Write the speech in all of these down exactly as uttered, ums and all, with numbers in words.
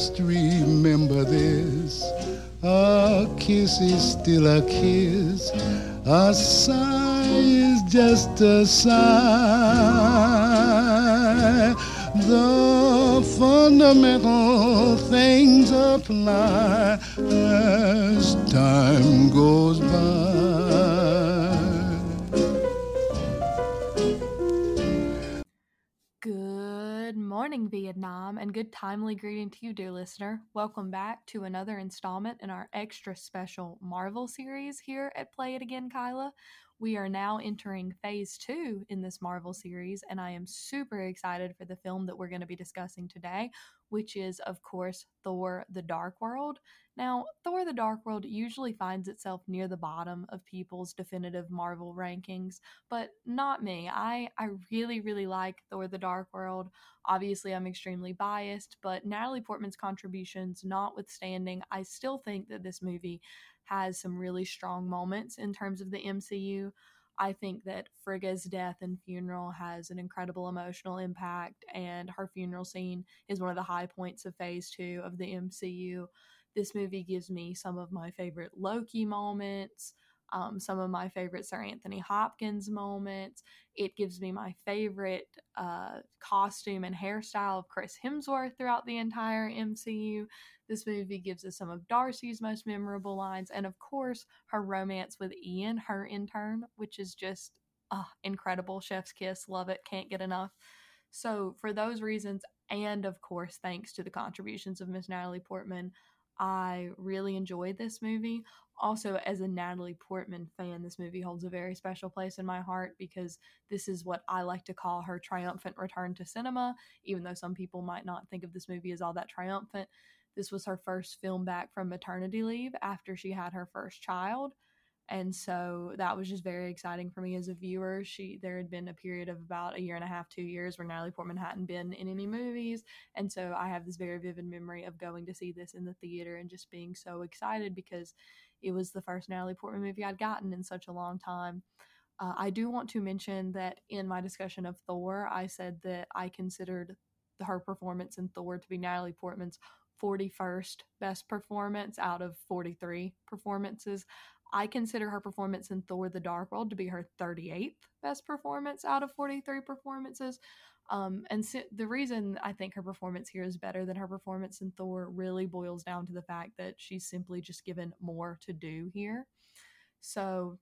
Just remember this, a kiss is still a kiss, a sigh is just a sigh. The fundamental things apply as time goes by. Good morning, Vietnam, and good timely greeting to you, dear listener. Welcome back to another installment in our extra special Marvel series here at Play It Again, Kyla. We are now entering phase two in this Marvel series, and I am super excited for the film that we're going to be discussing today, which is, of course, Thor: The Dark World. Now, Thor: The Dark World usually finds itself near the bottom of people's definitive Marvel rankings, but not me. I, I really, really like Thor: The Dark World. Obviously, I'm extremely biased, but Natalie Portman's contributions notwithstanding, I still think that this movie has some really strong moments in terms of the M C U. I think that Frigga's death and funeral has an incredible emotional impact, and her funeral scene is one of the high points of phase two of the M C U. This movie gives me some of my favorite Loki moments, um, some of my favorite Sir Anthony Hopkins moments. It gives me my favorite uh, costume and hairstyle of Chris Hemsworth throughout the entire M C U. This movie gives us some of Darcy's most memorable lines, and of course, her romance with Ian, her intern, which is just uh, incredible. Chef's kiss, love it, can't get enough. So for those reasons, and of course, thanks to the contributions of Miss Natalie Portman, I really enjoyed this movie. Also, as a Natalie Portman fan, this movie holds a very special place in my heart because this is what I like to call her triumphant return to cinema, even though some people might not think of this movie as all that triumphant. This was her first film back from maternity leave after she had her first child. And so that was just very exciting for me as a viewer. She there had been a period of about a year and a half, two years where Natalie Portman hadn't been in any movies. And so I have this very vivid memory of going to see this in the theater and just being so excited because it was the first Natalie Portman movie I'd gotten in such a long time. Uh, I do want to mention that in my discussion of Thor, I said that I considered her performance in Thor to be Natalie Portman's forty-first best performance out of forty-three performances. I consider her performance in Thor: The Dark World to be her thirty-eighth best performance out of forty-three performances. Um, and so the reason I think her performance here is better than her performance in Thor really boils down to the fact that she's simply just given more to do here. So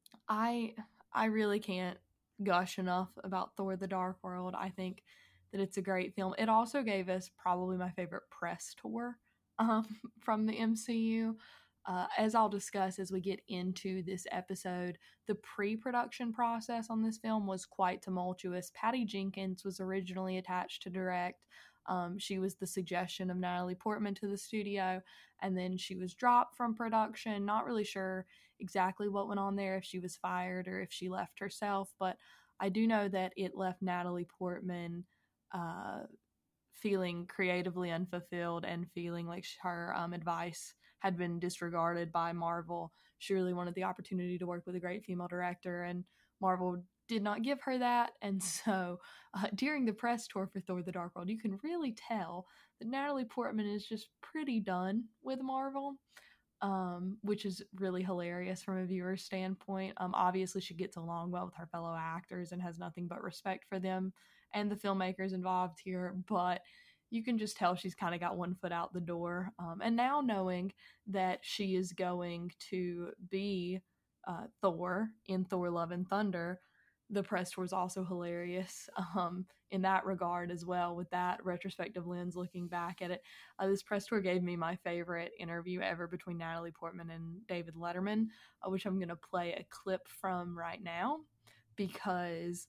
I I really can't gush enough about Thor: The Dark World. I think that it's a great film. It also gave us probably my favorite press tour um, from the M C U. Uh, as I'll discuss as we get into this episode, the pre-production process on this film was quite tumultuous. Patty Jenkins was originally attached to direct. Um, she was the suggestion of Natalie Portman to the studio, and then she was dropped from production. Not really sure exactly what went on there, if she was fired or if she left herself, but I do know that it left Natalie Portman uh, feeling creatively unfulfilled and feeling like her um, advice had been disregarded by Marvel. She really wanted the opportunity to work with a great female director, and Marvel did not give her that. And so uh, during the press tour for Thor: The Dark World, you can really tell that Natalie Portman is just pretty done with Marvel. Um, which is really hilarious from a viewer's standpoint. Um, obviously, she gets along well with her fellow actors and has nothing but respect for them and the filmmakers involved here, but you can just tell she's kind of got one foot out the door. Um, and now knowing that she is going to be uh, Thor in Thor: Love and Thunder, the press tour is also hilarious um, in that regard as well, with that retrospective lens looking back at it. Uh, this press tour gave me my favorite interview ever between Natalie Portman and David Letterman, uh, which I'm going to play a clip from right now, because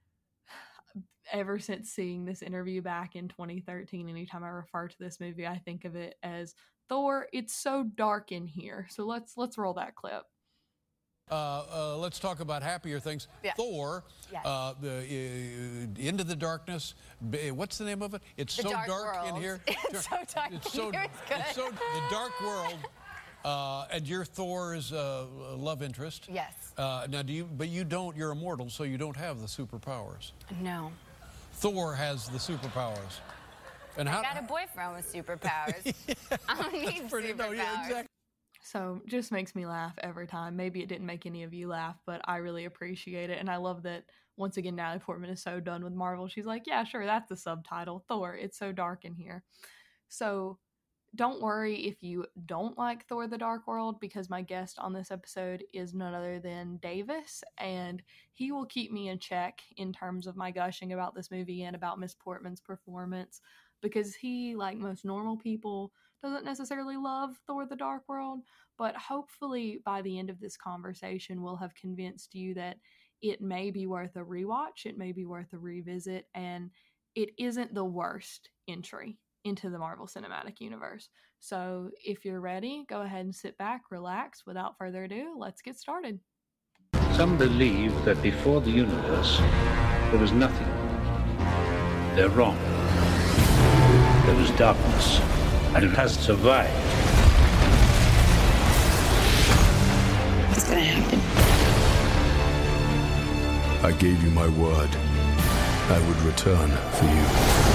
ever since seeing this interview back in twenty thirteen, anytime I refer to this movie, I think of it as Thor, it's so dark in here. So let's let's roll that clip. Uh, uh, let's talk about happier things. Yeah. Thor, yes. uh, the uh, Into the Darkness. What's the name of it? It's the so dark, dark world. in here. It's so dark it's in so, here. It's good. It's so the Dark World. Uh, and your Thor is a uh, love interest. Yes. Uh, now, do you? But you don't. You're immortal, so you don't have the superpowers. No. Thor has the superpowers. And how, I got a boyfriend with superpowers. yeah, I don't need pretty, superpowers. No, yeah, exactly. So just makes me laugh every time. Maybe it didn't make any of you laugh, but I really appreciate it. And I love that, once again, Natalie Portman is so done with Marvel. She's like, yeah, sure, that's the subtitle, Thor. It's so dark in here. So don't worry if you don't like Thor the Dark World, because my guest on this episode is none other than Davis, and he will keep me in check in terms of my gushing about this movie and about Miss Portman's performance, because he, like most normal people, doesn't necessarily love Thor the Dark World, but hopefully by the end of this conversation we'll have convinced you that it may be worth a rewatch, it may be worth a revisit, and it isn't the worst entry into the Marvel Cinematic Universe. So if you're ready, go ahead and sit back, relax. Without further ado, let's get started. Some believe that before the universe, there was nothing. They're wrong. There was darkness, and it has survived. What's gonna happen? I gave you my word. I would return for you.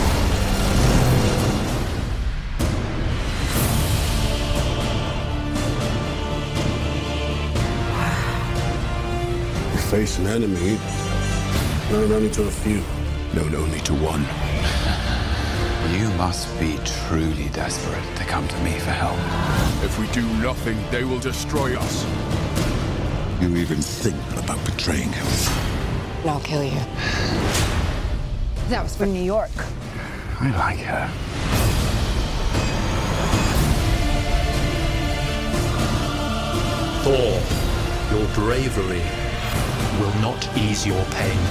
Face an enemy, known only to a few. Known only to one. You must be truly desperate to come to me for help. If we do nothing, they will destroy us. You even think about betraying him. And I'll kill you. That was from New York. I like her. Thor, your bravery will not ease your pain.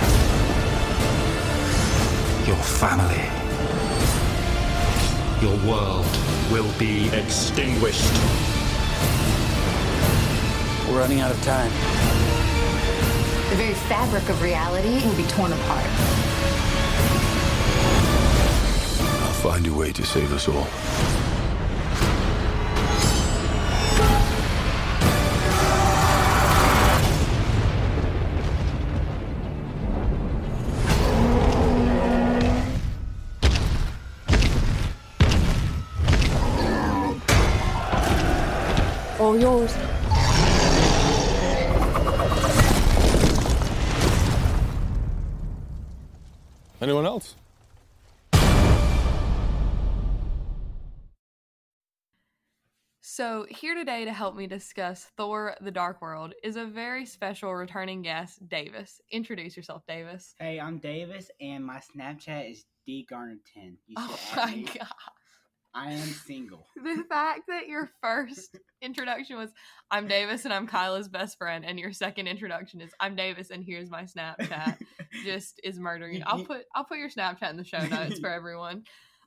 Your family, your world will be extinguished. We're running out of time. The very fabric of reality will be torn apart. I'll find a way to save us all. All yours. Anyone else? So here today to help me discuss Thor the Dark World is a very special returning guest, Davis. Introduce yourself, Davis. Hey, I'm Davis, and my Snapchat is D Garner ten. You should Oh add my me. god. I am single. The fact that your first introduction was, I'm Davis and I'm Kyla's best friend, and your second introduction is, I'm Davis and here's my Snapchat, just is murdering. I'll put I'll put your Snapchat in the show notes for everyone.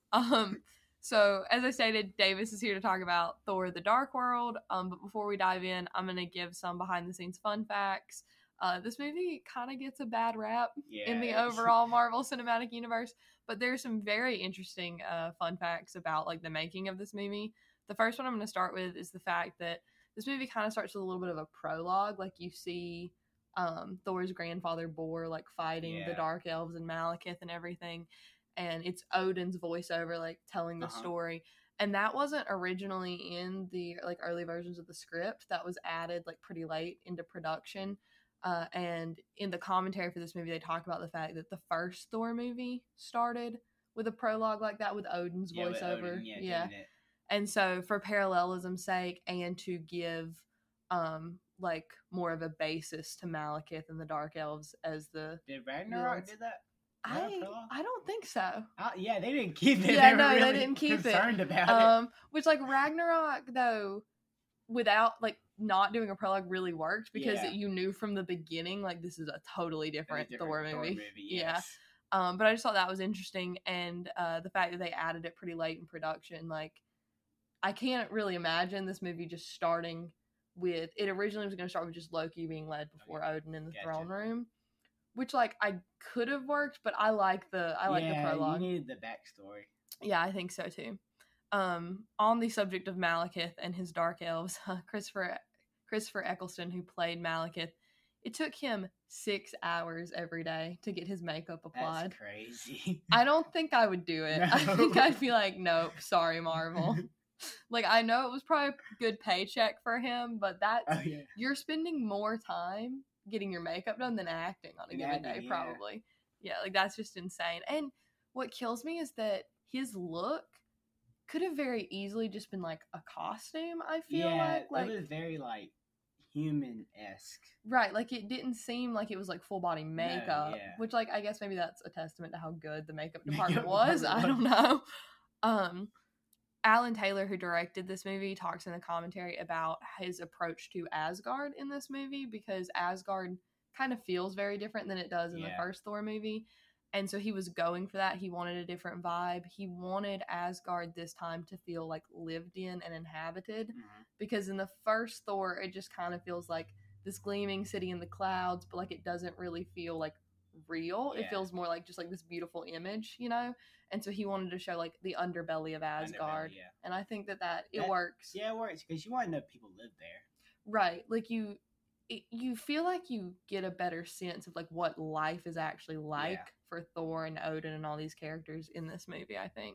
Um, so as I stated, Davis is here to talk about Thor the Dark World. Um, but before we dive in, I'm gonna give some behind the scenes fun facts. Uh, this movie kind of gets a bad rap Yeah, in the it's- overall Marvel Cinematic Universe, but there's some very interesting uh, fun facts about like the making of this movie. The first one I'm going to start with is the fact that this movie kind of starts with a little bit of a prologue. Like you see um, Thor's grandfather Bor like fighting Yeah. the Dark Elves and Malekith and everything, and it's Odin's voiceover like telling the Uh-huh. story. And that wasn't originally in the like early versions of the script. That was added like pretty late into production. Uh, and in the commentary for this movie, they talk about the fact that the first Thor movie started with a prologue like that with Odin's Yeah, with voiceover. Odin, yeah, yeah. doing it. And so for parallelism's sake and to give um like more of a basis to Malekith and the Dark Elves as the Did Ragnarok villains. do that? I Yeah, prologue? I don't think so. Uh, yeah, they didn't keep it. Yeah, they were no, they really didn't keep it. concerned about Um which like Ragnarok though, without like not doing a prologue really worked because Yeah. you knew from the beginning like this is a totally it. different, It was Thor different movie. yes. Yeah. Um, but I just thought that was interesting, and uh, the fact that they added it pretty late in production, like I can't really imagine this movie just starting with it. Originally was going to start with just Loki being led before Odin in the Gotcha. throne room, which like I could have worked, but I like the I like yeah, the prologue. you needed the backstory. Yeah, I think so too. Um, on the subject of Malekith and his dark elves, Christopher Christopher Eccleston, who played Malekith It took him six hours every day to get his makeup applied. That's crazy. I don't think I would do it. No. I think I'd be like, nope, sorry, Marvel. Like, I know it was probably a good paycheck for him, but that's, Oh, yeah. you're spending more time getting your makeup done than acting on a given Acting, day, yeah. probably. Yeah, like, that's just insane. And what kills me is that his look could have very easily just been, like, a costume, I feel yeah, like. like it was very, like, human-esque. Right, like, it didn't seem like it was, like, full-body makeup, yeah. which, like, I guess maybe that's a testament to how good the makeup Makeup department was. department I don't know. Um... Alan Taylor, who directed this movie, talks in the commentary about his approach to Asgard in this movie, because Asgard kind of feels very different than it does in Yeah. the first Thor movie. And so he was going for that. He wanted a different vibe. He wanted Asgard this time to feel like lived in and inhabited, Mhm. because in the first Thor, it just kind of feels like this gleaming city in the clouds, but like it doesn't really feel like real. It Yeah. feels more like just like this beautiful image, you know? And so he wanted to show like the underbelly of Asgard. Underbelly, yeah. And I think that that it That- works. Yeah, it works, because you want to know people live there. Right. Like you it, you feel like you get a better sense of like what life is actually like Yeah. for Thor and Odin and all these characters in this movie, I think.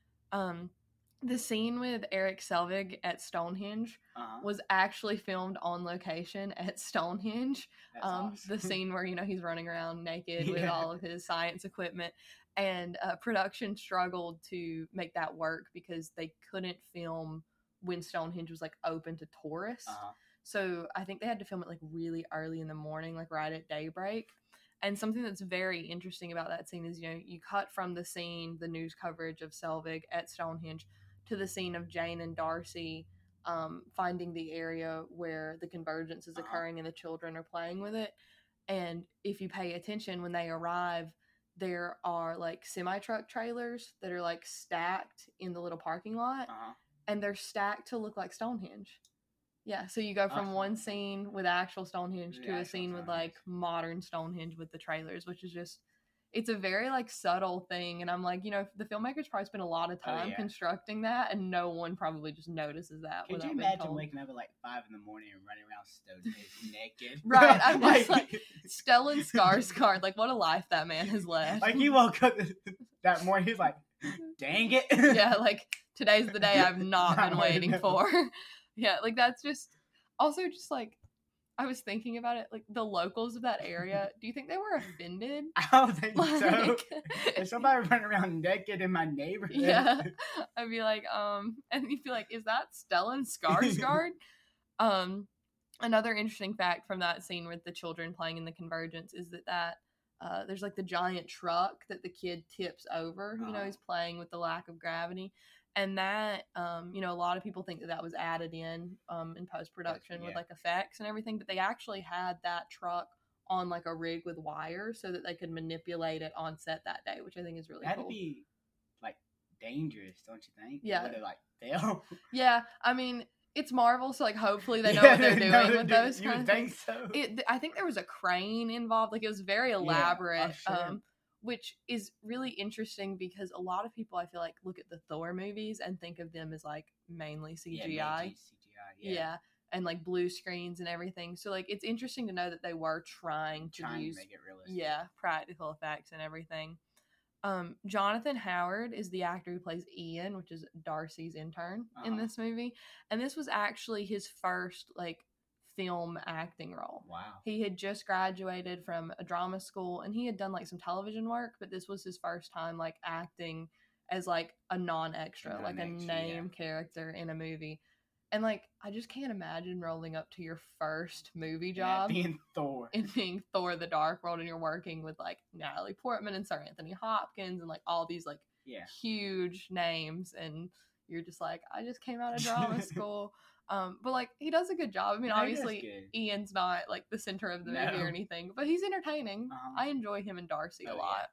Um the scene with Eric Selvig at Stonehenge Uh-huh. was actually filmed on location at Stonehenge. That's um awesome. the scene where, you know, he's running around naked with Yeah. all of his science equipment, and uh, production struggled to make that work because they couldn't film when Stonehenge was like open to tourists. Uh-huh. So I think they had to film it like really early in the morning, like right at daybreak. And something that's very interesting about that scene is, you know, you cut from the scene, the news coverage of Selvig at Stonehenge, to the scene of Jane and Darcy um, finding the area where the convergence is Uh-huh. occurring and the children are playing with it. And if you pay attention, when they arrive, there are like semi-truck trailers that are like stacked in the little parking lot, Uh-huh. and they're stacked to look like Stonehenge. Yeah, so you go from Awesome. one scene with actual Stonehenge The to a actual scene with Stonehenge. like modern Stonehenge with the trailers, which is just, it's a very like subtle thing. And I'm like, you know, the filmmakers probably spent a lot of Oh, time yeah. constructing that, and no one probably just notices that. Could without you being imagine told. waking up at like five in the morning and running around Stonehenge naked? Right, I'm just like, Stellan Skarsgård, like what a life that man has led. like he woke up that morning, he's like, dang it. Yeah, like today's the day I've not I been wanna waiting know. for. Yeah, like that's just also just like, I was thinking about it, like the locals of that area, do you think they were offended? I don't think so. Like, If somebody running around naked in my neighborhood. yeah, I'd be like, um, and you'd be like, is that Stellan Skarsgård? um, another interesting fact from that scene with the children playing in the Convergence is that that uh, there's like the giant truck that the kid tips over. You know, Uh-huh. he's playing with the lack of gravity. And that, um, you know, a lot of people think that that was added in um, in post-production with Yeah. like effects and everything, but they actually had that truck on like a rig with wires so that they could manipulate it on set that day, which I think is really That'd cool. be like dangerous, don't you think? Yeah. Would it like fail? Yeah, I mean, it's Marvel, so like hopefully they know Yeah, what they're they doing know with they're those doing- you kind would of think things. so. It, th- I think there was a crane involved. Like it was very Yeah, I'm elaborate, sure. um, which is really interesting because a lot of people I feel like look at the Thor movies and think of them as like mainly C G I. Yeah, mainly C G I. Yeah. Yeah. And like blue screens and everything. So like it's interesting to know that they were trying to Trying use to make it realistic. yeah, practical effects and everything. Um, Jonathan Howard is the actor who plays Ian, which is Darcy's intern in Uh-huh. this movie. And this was actually his first like film acting role. Wow. He had just graduated from a drama school and he had done like some television work, but this was his first time like acting as like a non-extra, A like a non-extra, name character in a movie. And like I just can't imagine rolling up to your first movie Yeah, job being Thor. and being Thor the Dark World, and you're working with like Natalie Portman and Sir Anthony Hopkins and like all these like Yeah. huge names, and you're just like, I just came out of drama school. Um, but like he does a good job. I mean, No, he does obviously good. Ian's not like the center of the movie No. or anything, but he's entertaining. Uh-huh. I enjoy him and Darcy Oh, a yeah. lot.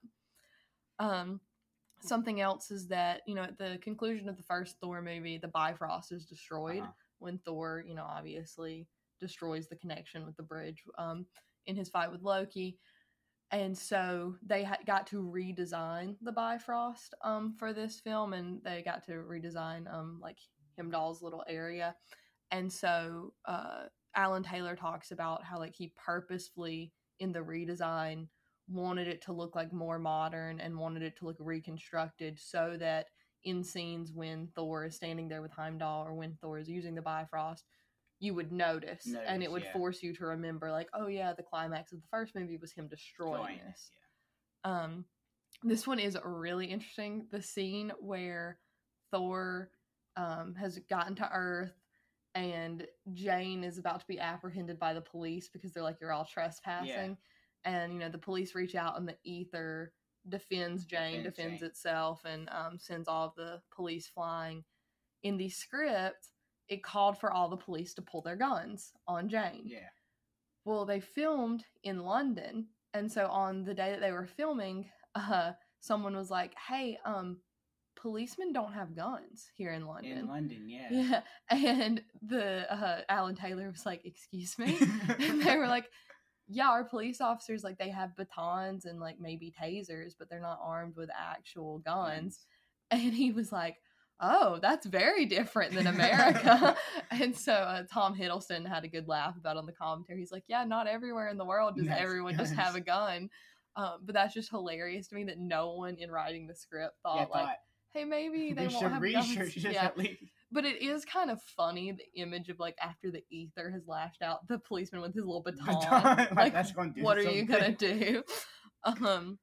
Um, something else is that, you know, at the conclusion of the first Thor movie, the Bifrost is destroyed Uh-huh. when Thor, you know, obviously destroys the connection with the bridge um, in his fight with Loki. And so they ha- got to redesign the Bifrost um, for this film, and they got to redesign um, like Heimdall's little area. And so uh, Alan Taylor talks about how like he purposefully in the redesign wanted it to look like more modern and wanted it to look reconstructed so that in scenes when Thor is standing there with Heimdall or when Thor is using the Bifrost, you would notice, notice and it would yeah. force you to remember like, oh yeah, the climax of the first movie was him destroying Destroying this. It, yeah. Um, this one is really interesting. The scene where Thor um, has gotten to Earth and Jane is about to be apprehended by the police because they're like, you're all trespassing. Yeah. And, you know, the police reach out and the ether defends Jane, defends, defends Jane. itself, and um, sends all of the police flying. In the script, it called for all the police to pull their guns on Jane. Yeah. Well, they filmed in London, and so on the day that they were filming, uh, someone was like, hey, um, policemen don't have guns here in London. In London, yeah. Yeah, and the uh, Alan Taylor was like, excuse me? And they were like, yeah, our police officers, like, they have batons and, like, maybe tasers, but they're not armed with actual guns. Yes. And he was like, oh, that's very different than America. And so uh, Tom Hiddleston had a good laugh about it on the commentary. He's like, yeah, not everywhere in the world does yes, everyone guns. just have a gun. Um, but that's just hilarious to me that no one in writing the script thought, yeah, like, thought, hey, maybe they won't have guns. Yeah. But it is kind of funny, the image of, like, after the ether has lashed out, the policeman with his little baton. baton. Like, that's gonna do what something. Are you going to do? Um,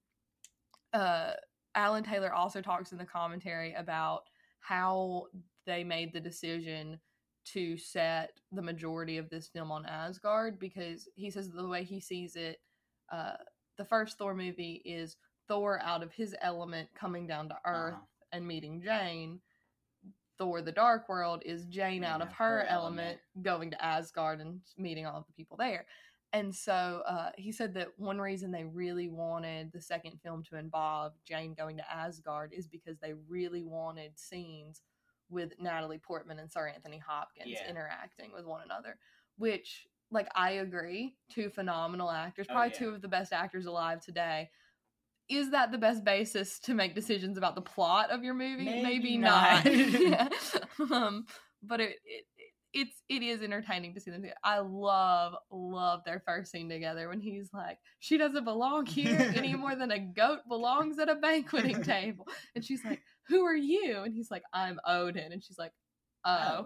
uh, Alan Taylor also talks in the commentary about how they made the decision to set the majority of this film on Asgard, because he says the way he sees it, uh, the first Thor movie is Thor out of his element coming down to Earth uh-huh. and meeting Jane. Thor the Dark World is Jane out of her, her element, element going to Asgard and meeting all of the people there. And so uh, he said that one reason they really wanted the second film to involve Jane going to Asgard is because they really wanted scenes with Natalie Portman and Sir Anthony Hopkins yeah. interacting with one another, which, like, I agree, two phenomenal actors, probably oh, yeah. two of the best actors alive today. Is that the best basis to make decisions about the plot of your movie? Maybe, Maybe not. not. yeah. um, but it, it it's it is entertaining to see them together. I love love their first scene together when he's like, she doesn't belong here any more than a goat belongs at a banqueting table, and she's like, who are you? And he's like, I'm Odin, and she's like, oh.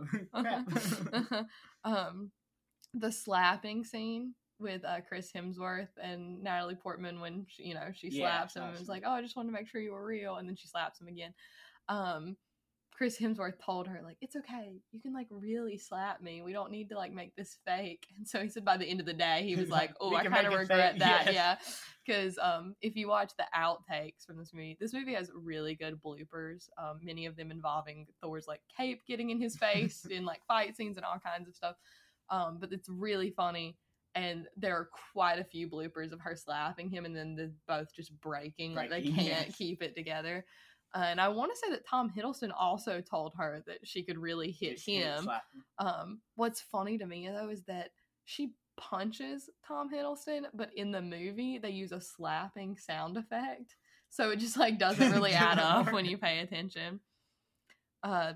oh. um, the slapping scene with uh, Chris Hemsworth and Natalie Portman when she, you know, she slaps yeah, him and was like, oh, I just wanted to make sure you were real, and then she slaps him again. Um, Chris Hemsworth told her, like, it's okay, you can, like, really slap me, we don't need to, like, make this fake. And so he said by the end of the day he was like, oh, I kind of regret fake. that. Yes. Yeah, because um, if you watch the outtakes from this movie, this movie has really good bloopers, um, many of them involving Thor's, like, cape getting in his face in, like, fight scenes and all kinds of stuff, um, but it's really funny. And there are quite a few bloopers of her slapping him and then the both just breaking, like they can't yes. keep it together. Uh, and I want to say that Tom Hiddleston also told her that she could really hit she him. him. Um, what's funny to me, though, is that she punches Tom Hiddleston, but in the movie, they use a slapping sound effect. So it just, like, doesn't really add up when you pay attention. Uh,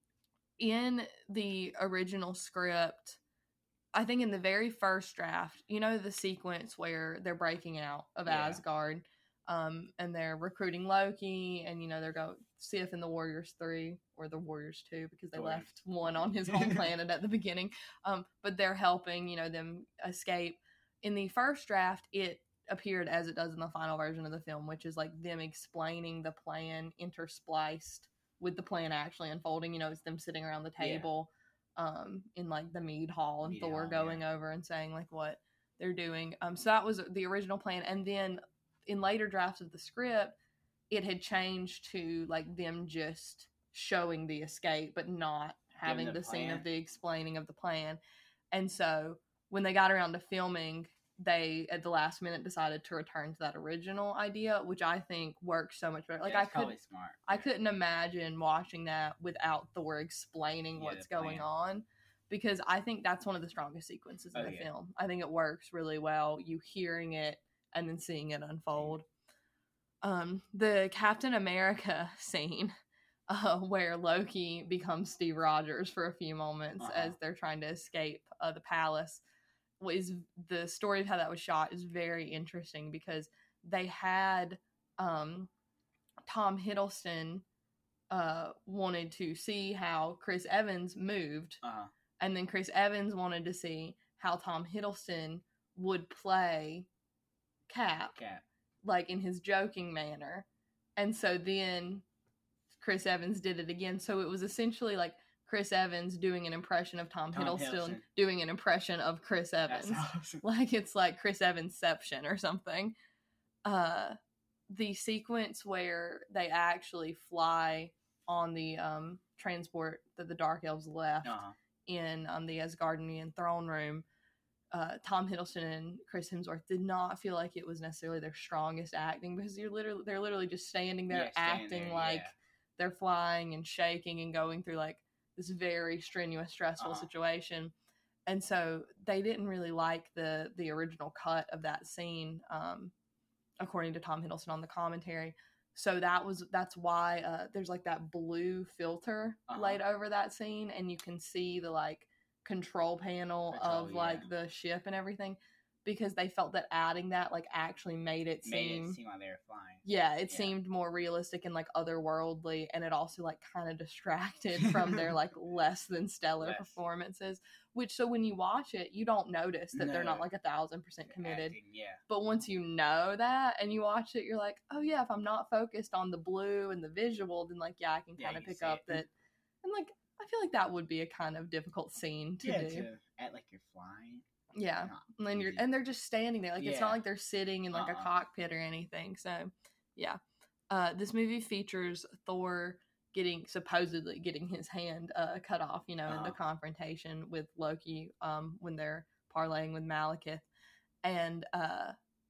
in the original script, I think in the very first draft, you know, the sequence where they're breaking out of yeah. Asgard, um, and they're recruiting Loki, and, you know, they're going Sif and the Warriors three, or the Warriors two, because they Warriors. left one on his home planet at the beginning. Um, but they're helping, you know, them escape. In the first draft, it appeared as it does in the final version of the film, which is like them explaining the plan interspliced with the plan actually unfolding. You know, it's them sitting around the table. Yeah. um in like the mead hall and mead Thor hall, going yeah. over and saying like what they're doing. Um so that was the original plan, and then in later drafts of the script it had changed to like them just showing the escape but not having the, the scene of the explaining of the plan. And so when they got around to filming, they at the last minute decided to return to that original idea, which I think works so much better. Like, yeah, I could smart. I couldn't imagine watching that without Thor explaining yeah, what's going on, because I think that's one of the strongest sequences oh, in the yeah. film. I think it works really well, you hearing it and then seeing it unfold. Um, the Captain America scene, uh, where Loki becomes Steve Rogers for a few moments uh-huh. as they're trying to escape uh, the palace. Is the story of how that was shot is very interesting because they had um, Tom Hiddleston uh, wanted to see how Chris Evans moved, uh-huh. and then Chris Evans wanted to see how Tom Hiddleston would play Cap, Cap. like in his joking manner. And so then Chris Evans did it again. So it was essentially like Chris Evans doing an impression of Tom, Tom Hiddleston, Hiddleston doing an impression of Chris Evans. Awesome. Like it's like Chris Evansception or something. Uh, the sequence where they actually fly on the um, transport that the Dark Elves left uh-huh. in um, the Asgardian throne room, uh, Tom Hiddleston and Chris Hemsworth did not feel like it was necessarily their strongest acting because you're literally they're literally just standing there yeah, acting standing there, like yeah. they're flying and shaking and going through like this very strenuous, stressful uh-huh. situation. And so they didn't really like the the original cut of that scene, um, according to Tom Hiddleston on the commentary. So that was that's why uh, there's like that blue filter uh-huh. laid over that scene, and you can see the like control panel control, of yeah. like the ship and everything, because they felt that adding that like actually made it made seem it seem like they were flying. Yeah, it yeah. seemed more realistic and like otherworldly, and it also like kind of distracted from their like less than stellar yes. performances. Which so when you watch it, you don't notice that no. they're not like a thousand percent committed. Acting, yeah. But once you know that and you watch it, you're like, oh yeah, if I'm not focused on the blue and the visual, then like yeah, I can kind of yeah, pick up it. that. And like I feel like that would be a kind of difficult scene to yeah, do. To act like you're flying. Yeah, and then you're and they're just standing there, like yeah. it's not like they're sitting in like uh-uh. a cockpit or anything. So, yeah, uh, this movie features Thor getting supposedly getting his hand uh, cut off, you know, uh-huh. in the confrontation with Loki um, when they're parlaying with Malekith, and uh,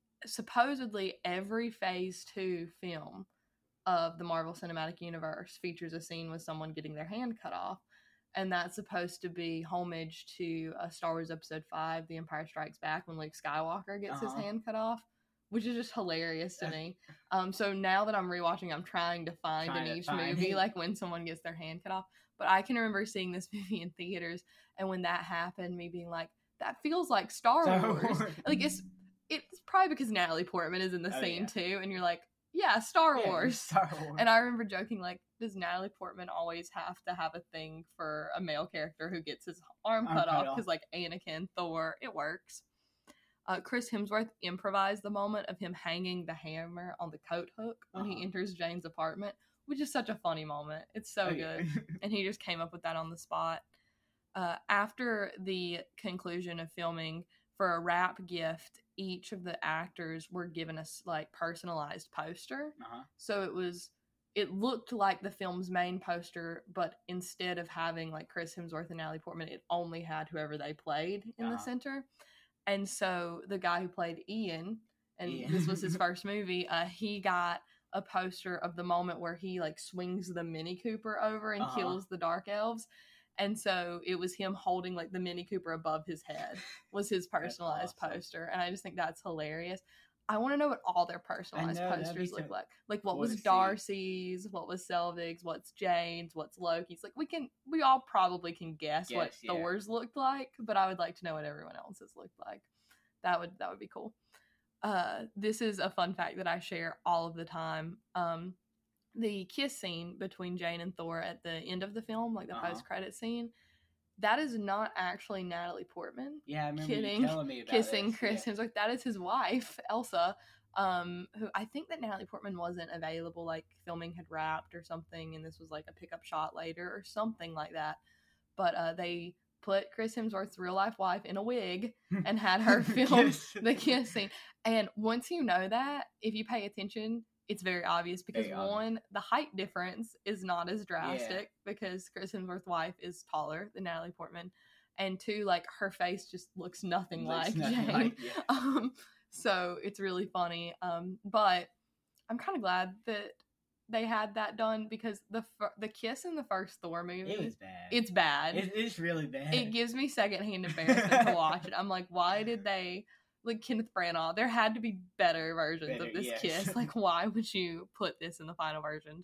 supposedly every Phase Two film of the Marvel Cinematic Universe features a scene with someone getting their hand cut off. And that's supposed to be homage to uh, Star Wars Episode five, The Empire Strikes Back, when Luke Skywalker gets uh-huh. his hand cut off, which is just hilarious to me. Um, so now that I'm rewatching, I'm trying to find trying in each find movie, it. like when someone gets their hand cut off. But I can remember seeing this movie in theaters, and when that happened, me being like, that feels like Star, Star Wars. Wars. Like, it's it's probably because Natalie Portman is in the oh, scene, yeah. too, and you're like, yeah, Star yeah, Wars. Star Wars. And I remember joking, like, does Natalie Portman always have to have a thing for a male character who gets his arm, arm cut, cut off? Because, like, Anakin, Thor, it works. Uh, Chris Hemsworth improvised the moment of him hanging the hammer on the coat hook when uh-huh. he enters Jane's apartment, which is such a funny moment. It's so oh, good. Yeah. And he just came up with that on the spot. Uh, after the conclusion of filming, for a wrap gift, each of the actors were given a like personalized poster. Uh-huh. So it was, it looked like the film's main poster, but instead of having like Chris Hemsworth and Natalie Portman, it only had whoever they played in uh-huh. the center. And so the guy who played Ian, and Ian. this was his first movie, uh, he got a poster of the moment where he like swings the Mini Cooper over and uh-huh. kills the Dark Elves. And so it was him holding like the Mini Cooper above his head was his personalized awesome. poster. And I just think that's hilarious. I want to know what all their personalized know, posters look so like. Like what was Darcy's, what was Selvig's, what's Jane's, what's Loki's. Like we can, we all probably can guess, guess what yeah. Thor's looked like, but I would like to know what everyone else's looked like. That would, that would be cool. Uh, this is a fun fact that I share all of the time. Um, The kiss scene between Jane and Thor at the end of the film, like the uh-huh. post-credit scene, that is not actually Natalie Portman. Yeah, I remember kidding, you telling me about kissing this. Chris yeah. Hemsworth. That is his wife, Elsa, um, who I think that Natalie Portman wasn't available, like filming had wrapped or something, and this was like a pickup shot later or something like that. But uh, they put Chris Hemsworth's real-life wife in a wig and had her film the kiss scene. And once you know that, if you pay attention, it's very obvious because very one, obvious. the height difference is not as drastic yeah. because Chris Hemsworth's wife is taller than Natalie Portman, and two, like her face just looks nothing looks like nothing Jane. Like, yeah. Um, so it's really funny. Um, but I'm kind of glad that they had that done because the the kiss in the first Thor movie, it was bad. It's bad. It, it's really bad. It gives me secondhand embarrassment to watch it. I'm like, why did they? Like Kenneth Branagh, there had to be better versions better, of this yes. kiss. Like, why would you put this in the final version? So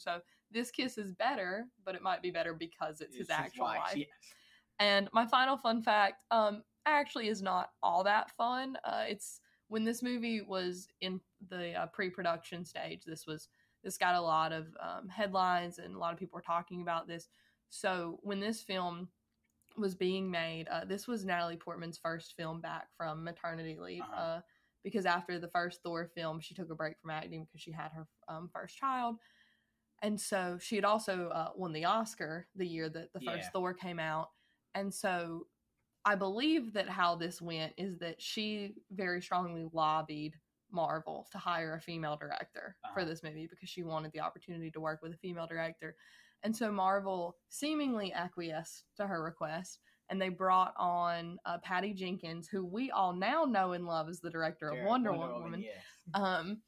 This Kiss is better, but it might be better because it's, it's his actual his wife. wife. Yes. And my final fun fact um, actually is not all that fun. Uh, it's when this movie was in the uh, pre-production stage, this was this got a lot of um, headlines and a lot of people were talking about this. So when this film was being made, uh, this was Natalie Portman's first film back from maternity leave. Uh-huh. Uh, because after the first Thor film, she took a break from acting because she had her um, first child. And so she had also uh, won the Oscar the year that the first Yeah. Thor came out. And so I believe that how this went is that she very strongly lobbied Marvel to hire a female director Uh-huh. for this movie because she wanted the opportunity to work with a female director. And so Marvel seemingly acquiesced to her request, and they brought on uh, Patty Jenkins, who we all now know and love as the director of Direct Wonder, Wonder Woman. Woman, yes. Um,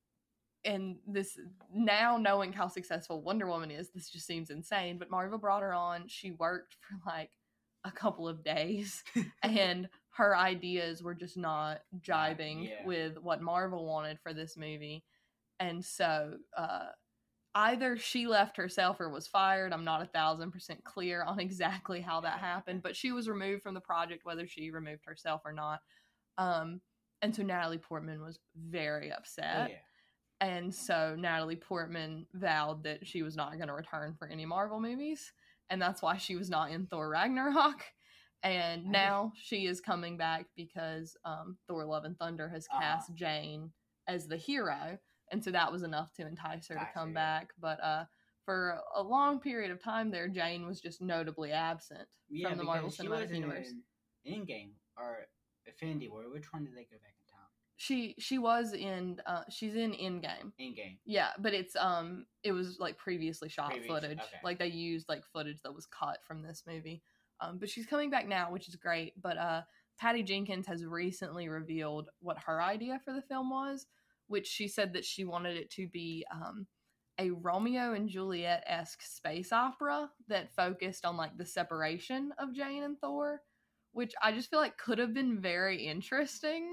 and this, now knowing how successful Wonder Woman is, this just seems insane. But Marvel brought her on. She worked for like a couple of days, and her ideas were just not jibing Yeah. with what Marvel wanted for this movie. And so, uh, either she left herself or was fired. I'm not a thousand percent clear on exactly how that happened, but she was removed from the project, whether she removed herself or not. Um, and so Natalie Portman was very upset. Oh, yeah. And so Natalie Portman vowed that she was not going to return for any Marvel movies. And that's why she was not in Thor Ragnarok. And now she is coming back because um, Thor Love and Thunder has cast uh-huh. Jane as the hero. And so that was enough to entice her to come back. But uh, for a long period of time there, Jane was just notably absent yeah, from the Marvel she Cinematic was Universe. In Endgame or Infinity War, which one did they go back in time? She she was in uh she's in Endgame. Endgame. Yeah, but it's um it was like previously shot Previous, footage. okay. Like they used like footage that was cut from this movie. Um, but she's coming back now, which is great. But uh, Patty Jenkins has recently revealed what her idea for the film was, which she said that she wanted it to be um, a Romeo and Juliet-esque space opera that focused on like the separation of Jane and Thor, which I just feel like could have been very interesting.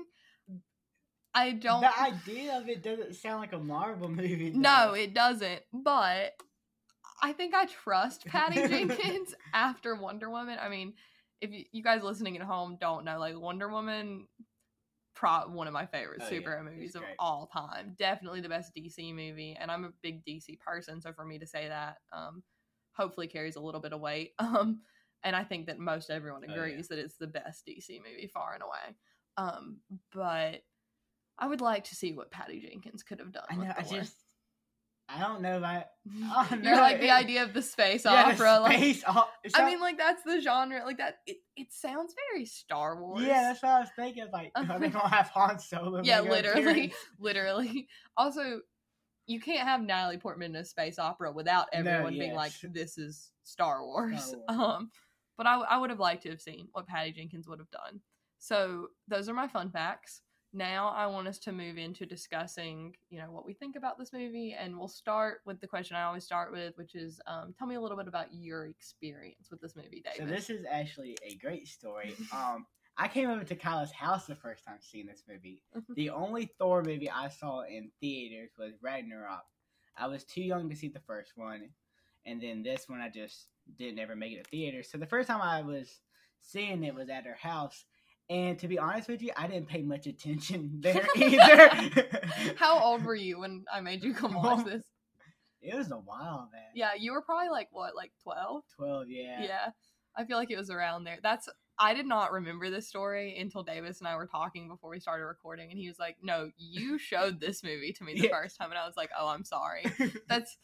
I don't... The idea of it doesn't sound like a Marvel movie, though. No, it doesn't, but I think I trust Patty Jenkins after Wonder Woman. I mean, if you, you guys listening at home don't know, like Wonder Woman... Pro- one of my favorite oh, superhero yeah, movies of great. all time. Definitely the best D C movie, and I'm a big D C person, so for me to say that um, hopefully carries a little bit of weight. Um, and I think that most everyone agrees oh, yeah. that it's the best D C movie far and away. Um, but I would like to see what Patty Jenkins could have done. I know, with I Thor. just... I don't know about... Oh, no, You're like it, the idea of the space yeah, opera. The space like, op- I mean, like, that's the genre. Like, that, it, it sounds very Star Wars. Yeah, that's what I was thinking. Like, are they gonna have Han Solo? Yeah, make literally. appearance? Literally. Also, you can't have Natalie Portman in a space opera without everyone No, being yes. like, this is Star Wars. Star Wars. Um, but I, w- I would have liked to have seen what Patty Jenkins would have done. So, those are my fun facts. Now I want us to move into discussing, you know, what we think about this movie, and we'll start with the question I always start with, which is, um, tell me a little bit about your experience with this movie, David. So this is actually a great story. Um, I came over to Kyla's house the first time seeing this movie. The only Thor movie I saw in theaters was Ragnarok. I was too young to see the first one, and then this one I just didn't ever make it to theaters. So the first time I was seeing it was at her house. And to be honest with you, I didn't pay much attention there either. How old were you when I made you come watch this? It was a while back. Yeah, you were probably like, what, like twelve? twelve, yeah. Yeah, I feel like it was around there. That's I did not remember this story until Davis and I were talking before we started recording, and he was like, no, you showed this movie to me the yeah. first time, and I was like, oh, I'm sorry. That's...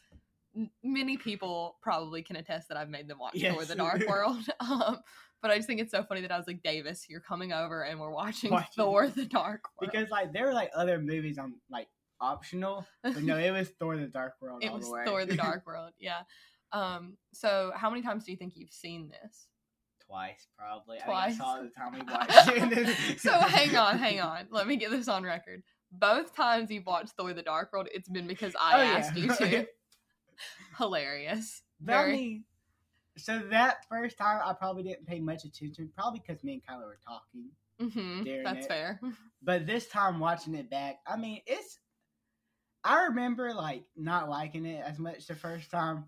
Many people probably can attest that I've made them watch yes. Thor the Dark World. Um, but I just think it's so funny that I was like, Davis, you're coming over and we're watching Watching. Thor the Dark World. Because, like, there were, like, other movies on, like, optional. But no, it was Thor the Dark World It all was the way. Thor the Dark World, yeah. Um, so how many times do you think you've seen this? Twice, probably. Twice? I saw the time we watched it. So hang on, hang on. Let me get this on record. Both times you've watched Thor the Dark World, it's been because I oh, asked yeah. you to. Hilarious. But Very... I mean, so that first time I probably didn't pay much attention, probably because me and Kyla were talking. Mm-hmm, that's it. fair. But this time watching it back, I mean, it's I remember like not liking it as much the first time,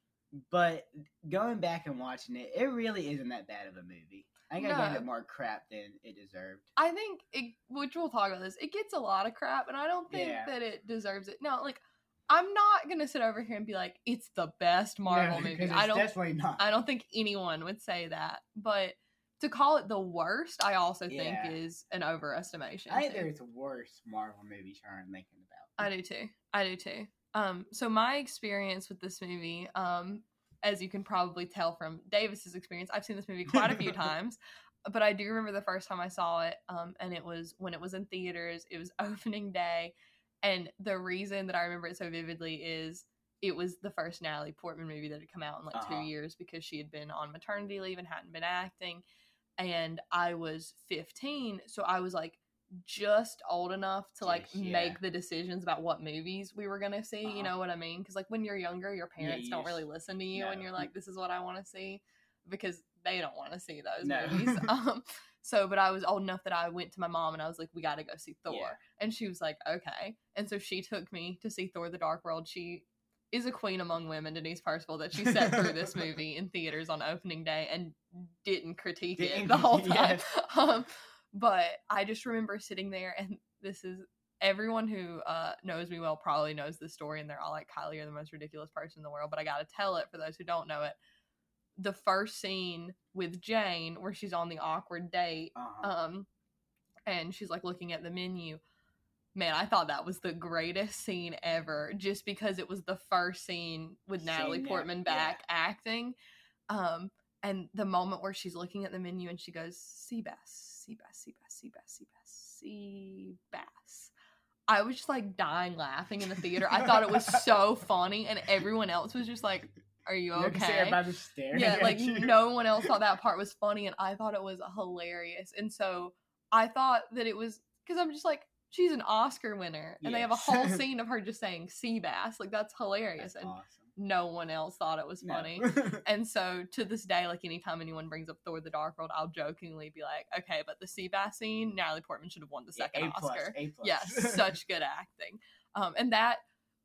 but going back and watching it, it really isn't that bad of a movie. I think No. I gave it more crap than it deserved. I think, it, which we'll talk about this, it gets a lot of crap, and I don't think Yeah. that it deserves it. No, like, I'm not gonna sit over here and be like, it's the best Marvel No, movie. 'cause I it's don't, definitely not. I don't think anyone would say that, but to call it the worst, I also think Yeah. is an overestimation. I think too. there's worse Marvel movies I'm thinking about. I do too. I do too. Um, so my experience with this movie, um, as you can probably tell from Davis's experience, I've seen this movie quite a few times. But I do remember the first time I saw it, um, and it was when it was in theaters. It was opening day, and the reason that I remember it so vividly is it was the first Natalie Portman movie that had come out in like Uh-huh. two years because she had been on maternity leave and hadn't been acting, and I was fifteen, so I was like just old enough to like Yes, yeah. make the decisions about what movies we were gonna see. Uh-huh. You know what I mean? Because like when you're younger, your parents you don't just- really listen to you, and no. you're like, "This is what I want to see," because they don't want to see those No. movies. Um, so, but I was old enough that I went to my mom and I was like, "We got to go see Thor," Yeah. and she was like, "Okay." And so she took me to see Thor: The Dark World. She is a queen among women, Denise Percival, that she sat through this movie in theaters on opening day and didn't critique it Didn't- the whole time. yes. Um, but I just remember sitting there, and this is everyone who uh, knows me well probably knows this story, and they're all like, "Kylie, you're the most ridiculous person in the world." But I got to tell it for those who don't know it. The first scene with Jane, where she's on the awkward date, Uh-huh. um, and she's like looking at the menu. Man, I thought that was the greatest scene ever, just because it was the first scene with Natalie Scene, yeah, Portman back acting. Um, and the moment where she's looking at the menu and she goes, "Sea bass, sea bass, sea bass, sea bass, sea bass, sea bass." I was just like dying laughing in the theater. I thought it was so funny, and everyone else was just like, "Are you You can see okay?" everybody staring Yeah, at like you. no one else thought that part was funny, and I thought it was hilarious. And so I thought that it was, because I'm just like, she's an Oscar winner, and they have a Yes. whole scene of her just saying sea bass. Like, that's hilarious. That's and awesome. no one else thought it was No. funny. And so to this day, like anytime anyone brings up Thor: The Dark World, I'll jokingly be like, "Okay, but the sea bass scene, Natalie Portman should have won the Yeah, second A plus, Oscar." A plus. Yes, such good acting. Um, and that,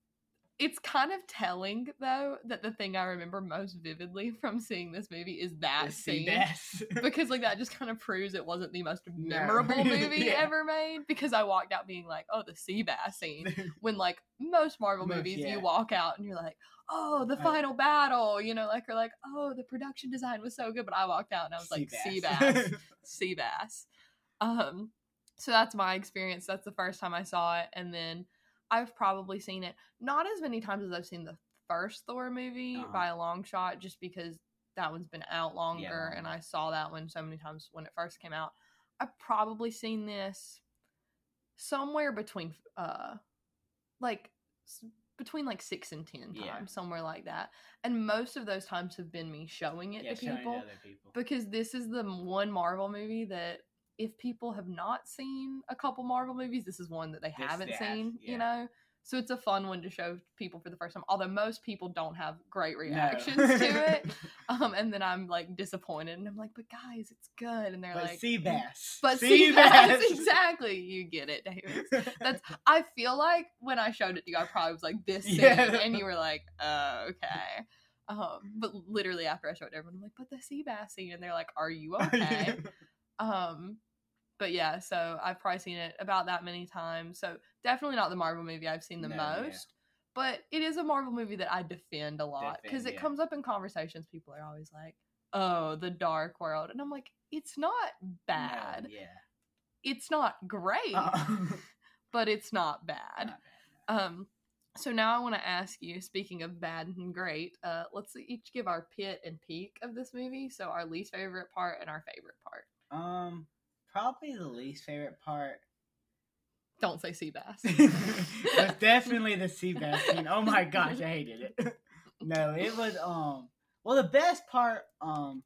it's kind of telling though that the thing I remember most vividly from seeing this movie is that The sea scene. bass. Because like that just kind of proves it wasn't the most No. memorable movie Yeah. ever made, because I walked out being like, "Oh, the sea bass scene," when like most Marvel Most, movies yeah. you walk out and you're like, "Oh, the Uh, final battle," you know, like, or like, "Oh, the production design was so good," but I walked out and I was like, sea bass, sea bass. Um, so that's my experience. That's the first time I saw it, and then I've probably seen it not as many times as I've seen the first Thor movie Uh-huh. by a long shot, just because that one's been out longer, Yeah. and I saw that one so many times when it first came out. I've probably seen this somewhere between, uh, like, s- between like six and ten times, Yeah. somewhere like that. And most of those times have been me showing it Yeah, to showing it to people, other people. because this is the one Marvel movie that if people have not seen a couple Marvel movies, this is one that they This haven't they have, seen, yeah. you know? So it's a fun one to show people for the first time, although most people don't have great No. reactions to it. Um, and then I'm like disappointed, and I'm like, "But guys, it's good." And they're But like, sea bass. But Sea sea bass, bass. exactly. You get it, Davis. That's. I feel like when I showed it to you, I probably was like, "This scene," Yeah. and you were like, "Oh, okay." Um, but literally after I showed it to everyone, I'm like, "But the sea bass scene," and they're like, "Are you okay?" um, but yeah, so I've probably seen it about that many times. So definitely not the Marvel movie I've seen the No, yeah. most. But it is a Marvel movie that I defend a lot, because Defend, it yeah. comes up in conversations. People are always like, "Oh, the Dark World," and I'm like, it's not bad. No, yeah. It's not great, Uh-uh. but it's not bad. Not bad, Um, so now I want to ask you, speaking of bad and great, uh, let's each give our pit and peak of this movie. So our least favorite part and our favorite part. no. Um, probably the least favorite part Don't say sea bass. was definitely the sea bass scene. Oh my gosh, I hated it. No, it was um. Well, the best part um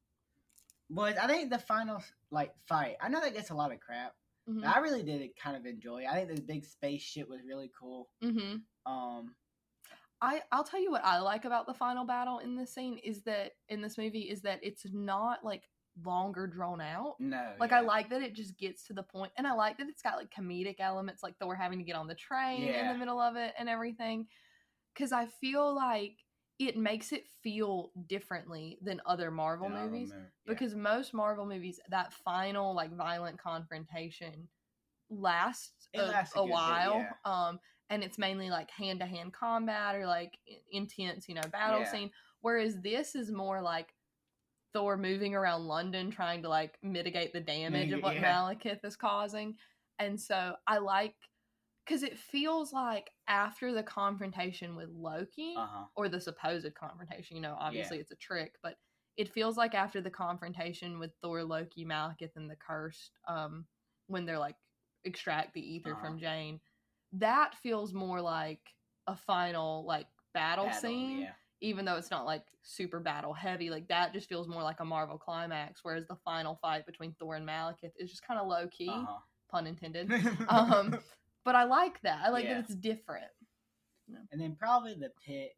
was, I think, the final like fight. I know that gets a lot of crap. Mhm. But I really did kind of enjoy it. I think the big spaceship was really cool. Mm-hmm. Um, I I'll tell you what I like about the final battle in this scene is that in this movie is that it's not like longer drawn out. No. Like, yeah. I like that it just gets to the point, and I like that it's got, like, comedic elements, like Thor having to get on the train Yeah. in the middle of it and everything, because I feel like it makes it feel differently than other Marvel Than other movies, mo- yeah. because most Marvel movies, that final, like, violent confrontation lasts It a, lasts a a good bit, while, yeah. um, and it's mainly, like, hand-to-hand combat or, like, i- intense, you know, battle Yeah. scene, whereas this is more, like, Thor moving around London trying to, like, mitigate the damage of what Yeah. Malekith is causing. And so I like, because it feels like after the confrontation with Loki, Uh-huh. or the supposed confrontation, you know, obviously Yeah. it's a trick, but it feels like after the confrontation with Thor, Loki, Malekith, and the Cursed, um, when they're, like, extract the ether Uh-huh. from Jane, that feels more like a final, like, battle, Battle, scene. yeah. Even though it's not, like, super battle heavy, like, that just feels more like a Marvel climax, whereas the final fight between Thor and Malekith is just kind of low-key, Uh-huh. pun intended. um, but I like that. I like Yeah. that it's different. And then probably the pit.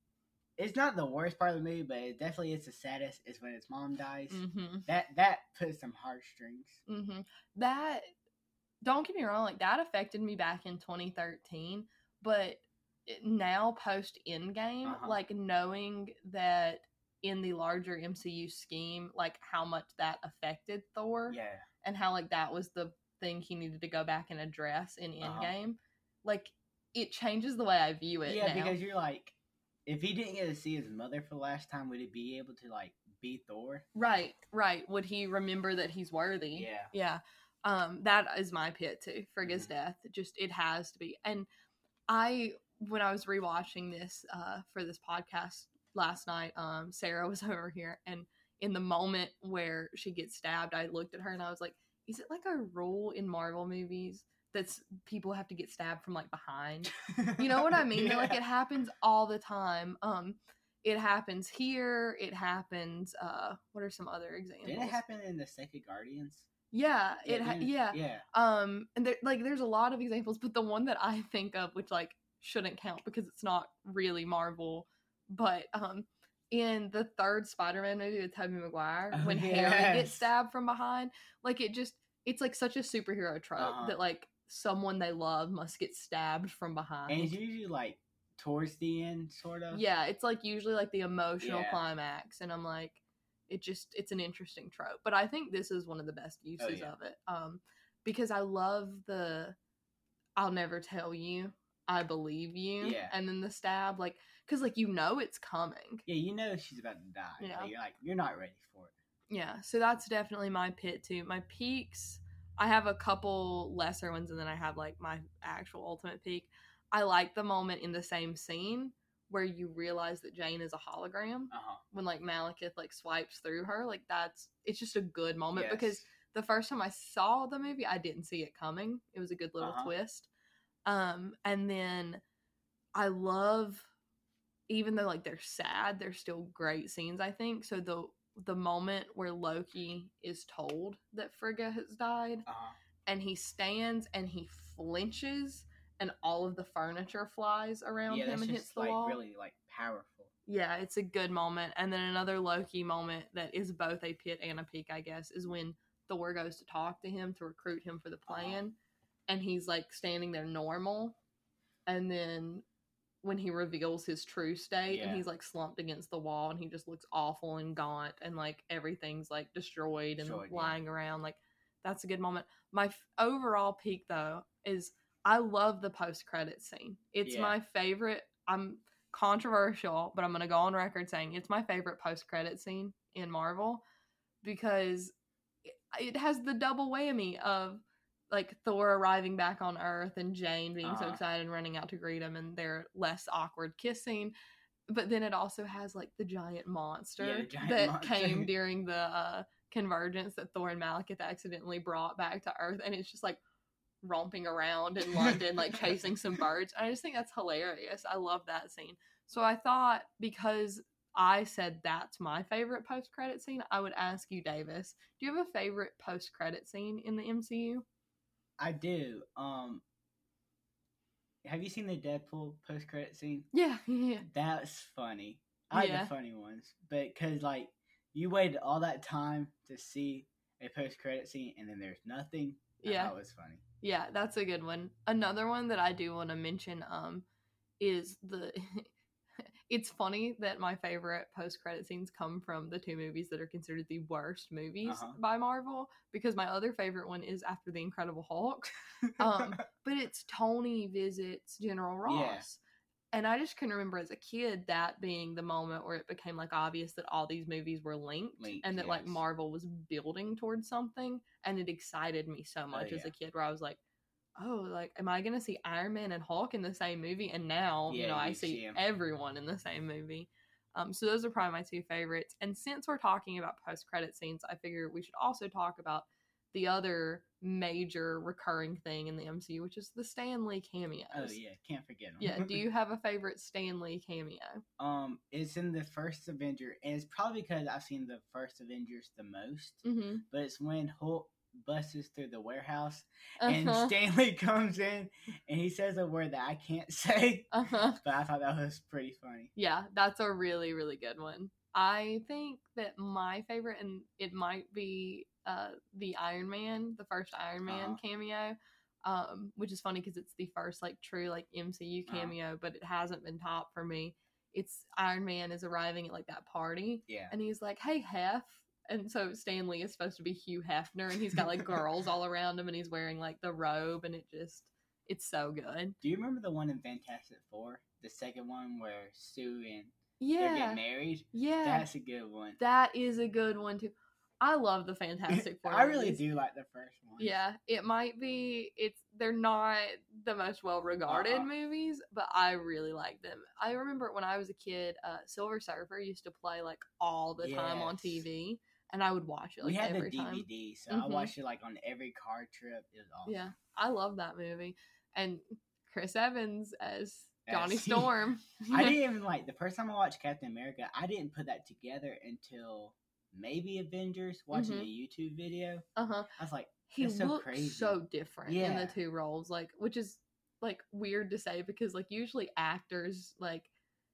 It's not the worst part of the movie, but it definitely is the saddest. Is when its mom dies. Mm-hmm. That that puts some heartstrings. Mm-hmm. That, don't get me wrong, like, that affected me back in twenty thirteen, but now post Endgame, Uh-huh. like, knowing that in the larger M C U scheme, like, how much that affected Thor, Yeah. and how, like, that was the thing he needed to go back and address in Uh-huh. Endgame, like, it changes the way I view it Yeah, now. because you're like, if he didn't get to see his mother for the last time, would he be able to like be Thor? Right, right. Would he remember that he's worthy? Yeah. Yeah. Um, that is my pit too. Frigga's Mm-hmm. death. Just, it has to be. And I, when I was rewatching this uh, for this podcast last night, um, Sarah was over here, and in the moment where she gets stabbed, I looked at her and I was like, is it like a rule in Marvel movies that's people have to get stabbed from, like, behind? You know what I mean? Yeah. Like, it happens all the time. Um, it happens here. It happens. Uh, what are some other examples? Didn't it happen in the Second Guardians? Yeah, it ha- didn't- yeah. yeah. Um, and there, like, there's a lot of examples, but the one that I think of, which, like, shouldn't count because it's not really Marvel, but um, in the third Spider-Man movie with Tobey Maguire, Oh, when Harry yes. gets stabbed from behind, like, it just, it's like such a superhero trope Uh-huh. that, like, someone they love must get stabbed from behind. And it's usually like towards the end, sort of. Yeah, it's like usually like the emotional Yeah. climax, and I'm like, it just, it's an interesting trope. But I think this is one of the best uses Oh, yeah. of it, um, because I love the, I'll never tell you, I believe you, Yeah. and then the stab, like, because, like, you know it's coming. Yeah, you know she's about to die. Yeah. Like, you're like, you're not ready for it. Yeah, so that's definitely my pit too. My peaks, I have a couple lesser ones, and then I have, like, my actual ultimate peak. I like the moment in the same scene where you realize that Jane is a hologram. Uh-huh. When, like, Malekith, like, swipes through her. Like, that's, it's just a good moment, Yes. because the first time I saw the movie, I didn't see it coming. It was a good little Uh-huh. twist. Um, and then I love, even though, like, they're sad, they're still great scenes, I think. So the the moment where Loki is told that Frigga has died, Uh-huh. and he stands and he flinches, and all of the furniture flies around Yeah, him that's and just hits the like wall. really like powerful. Yeah, it's a good moment. And then another Loki moment that is both a pit and a peak, I guess, is when Thor goes to talk to him to recruit him for the plan, and he's, like, standing there normal, and then when he reveals his true state, and Yeah. he's, like, slumped against the wall, and he just looks awful and gaunt, and, like, everything's, like, destroyed and Destroyed, yeah. lying around. Like, that's a good moment. My f- overall peak, though, is I love the post-credit scene. It's Yeah. my favorite. I'm controversial, but I'm going to go on record saying it's my favorite post-credit scene in Marvel, because it, it has the double whammy of, like, Thor arriving back on Earth and Jane being so Uh-huh. excited and running out to greet him, and their less awkward kissing. But then it also has, like, the giant monster Yeah, the giant that monster. came during the uh, convergence that Thor and Malekith accidentally brought back to Earth, and it's just, like, romping around in London, like, chasing some birds. I just think that's hilarious. I love that scene. So I thought, because I said that's my favorite post-credit scene, I would ask you, Davis, do you have a favorite post-credit scene in the M C U? I do. Um, have you seen the Deadpool post credit scene? Yeah, yeah. That's funny. I like Yeah. the funny ones, but because like you waited all that time to see a post credit scene, and then there's nothing. Yeah, that was funny. Yeah, that's a good one. Another one that I do want to mention um is the. It's funny that my favorite post-credit scenes come from the two movies that are considered the worst movies uh-huh. by Marvel, because my other favorite one is after The Incredible Hulk. Um, but it's Tony visits General Ross. Yeah. And I just can remember as a kid that being the moment where it became like obvious that all these movies were linked, linked and that yes. like Marvel was building towards something. And it excited me so much oh, as yeah. a kid, where I was like, oh, like, am I going to see Iron Man and Hulk in the same movie? And now, yeah, you know, you I see, see everyone in the same movie. Um, so those are probably my two favorites. And since we're talking about post-credit scenes, I figure we should also talk about the other major recurring thing in the M C U, which is the Stan Lee cameos. Oh, yeah. Can't forget them. Yeah. Do you have a favorite Stan Lee cameo? Um, It's in the first Avenger, and it's probably because I've seen the first Avengers the most. Mm-hmm. But it's when Hulk busts through the warehouse and uh-huh. Stan Lee comes in and he says a word that I can't say, uh-huh. but I thought that was pretty funny. Yeah, that's a really, really good one. I think that my favorite, and it might be uh, the Iron Man, the first Iron Man uh-huh. cameo, um, which is funny because it's the first like true like M C U cameo, uh-huh. but it hasn't been topped for me. It's Iron Man is arriving at like that party, yeah, and he's like, "Hey, Hef." And so Stan Lee is supposed to be Hugh Hefner, and he's got like girls all around him, and he's wearing like the robe, and it just, it's so good. Do you remember the one in Fantastic Four? The second one where Sue and yeah. they're getting married? Yeah. That's a good one. That is a good one too. I love the Fantastic Four. I really do like the first one. Yeah. It might be, it's, they're not the most well-regarded uh-huh. movies, but I really like them. I remember when I was a kid, uh, Silver Surfer used to play like all the yes. time on T V. And I would watch it like we had every the D V D, time. so mm-hmm. I watched it like on every car trip. It was awesome. Yeah, I love that movie. And Chris Evans as Johnny as, Storm. I didn't even like the first time I watched Captain America. I didn't put that together until maybe Avengers. Watching mm-hmm. a YouTube video. Uh huh. I was like, he so looks crazy. so different yeah. in the two roles, like which is like weird to say because like usually actors like.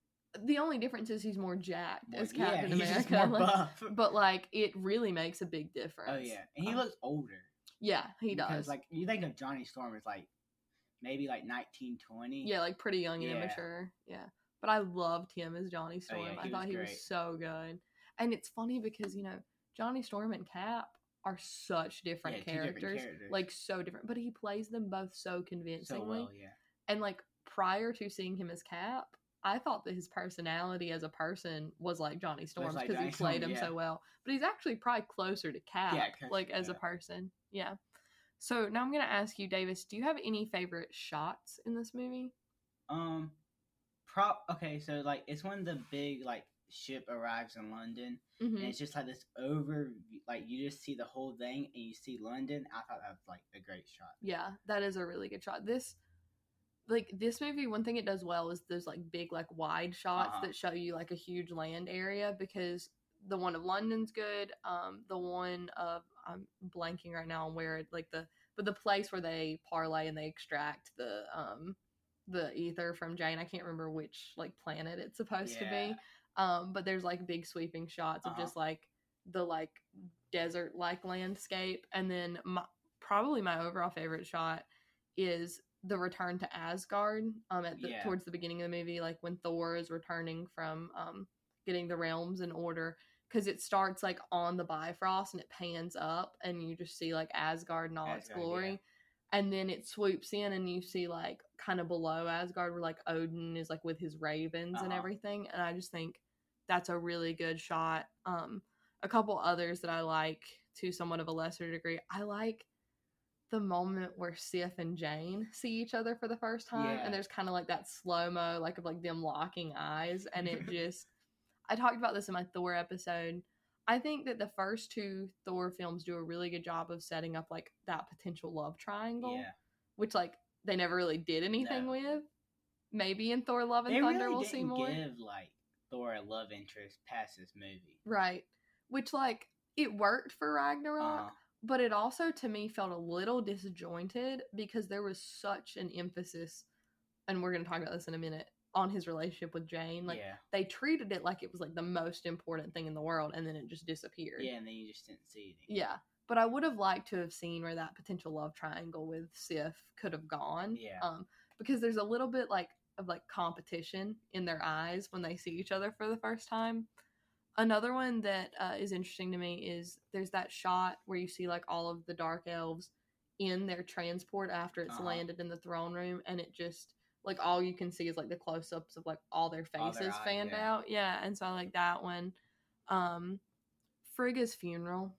The only difference is he's more jacked more, as Captain yeah, he's America. Just more buff. Like, but like it really makes a big difference. Oh yeah, and he um, looks older. Yeah, he because, does. Like you think of Johnny Storm as like maybe like nineteen, twenty. Yeah, like pretty young and yeah. immature. Yeah, but I loved him as Johnny Storm. Oh, yeah, I thought he great. was so good. And it's funny because you know Johnny Storm and Cap are such different, yeah, characters, different characters, like so different. But he plays them both so convincingly. So well, yeah. And like prior to seeing him as Cap. I thought that his personality as a person was like Johnny Storm's because like he played Storm, him yeah. so well. But he's actually probably closer to Cap, yeah, like as yeah. a person. Yeah. So now I'm going to ask you, Davis, do you have any favorite shots in this movie? Um, prop. Okay, so like it's when the big like ship arrives in London, mm-hmm. and it's just like this over, like you just see the whole thing and you see London. I thought that was like a great shot. Yeah, that is a really good shot. This. Like, this movie, one thing it does well is those, like, big, like, wide shots uh-huh. that show you, like, a huge land area, because the one of London's good, um, the one of, I'm blanking right now on where, it, like, the, but the place where they parlay and they extract the, um, the ether from Jane, I can't remember which, like, planet it's supposed yeah. to be, um, but there's, like, big sweeping shots uh-huh. of just, like, the, like, desert-like landscape, and then my, probably my overall favorite shot is the return to Asgard um at the, yeah. towards the beginning of the movie, like when Thor is returning from um getting the realms in order, because it starts like on the Bifrost and it pans up and you just see like Asgard in all Asgard, its glory, yeah. and then it swoops in and you see like kind of below Asgard where like Odin is like with his ravens uh-huh. and everything, and I just think that's a really good shot. Um a couple others that I like to somewhat of a lesser degree, I like the moment where Sif and Jane see each other for the first time, yeah. and there's kind of like that slow-mo, like of like them locking eyes, and it just, I talked about this in my Thor episode. I think that the first two Thor films do a really good job of setting up like that potential love triangle, yeah. which like they never really did anything no. with. Maybe in Thor: Love and they Thunder really we'll didn't see more. Give like Thor a love interest past this movie, right? Which like it worked for Ragnarok. Uh-huh. But it also, to me, felt a little disjointed because there was such an emphasis, and we're going to talk about this in a minute, on his relationship with Jane. Like, yeah. they treated it like it was like the most important thing in the world, and then it just disappeared. Yeah, and then you just didn't see it anymore. Yeah. But I would have liked to have seen where that potential love triangle with Sif could have gone. Yeah. Um, because there's a little bit like of like competition in their eyes when they see each other for the first time. Another one that uh, is interesting to me is there's that shot where you see like all of the dark elves in their transport after it's uh-huh. landed in the throne room, and it just like all you can see is like the close-ups of like all their faces all their eyes, fanned yeah. out. Yeah, and so I like that one. Um, Frigga's funeral.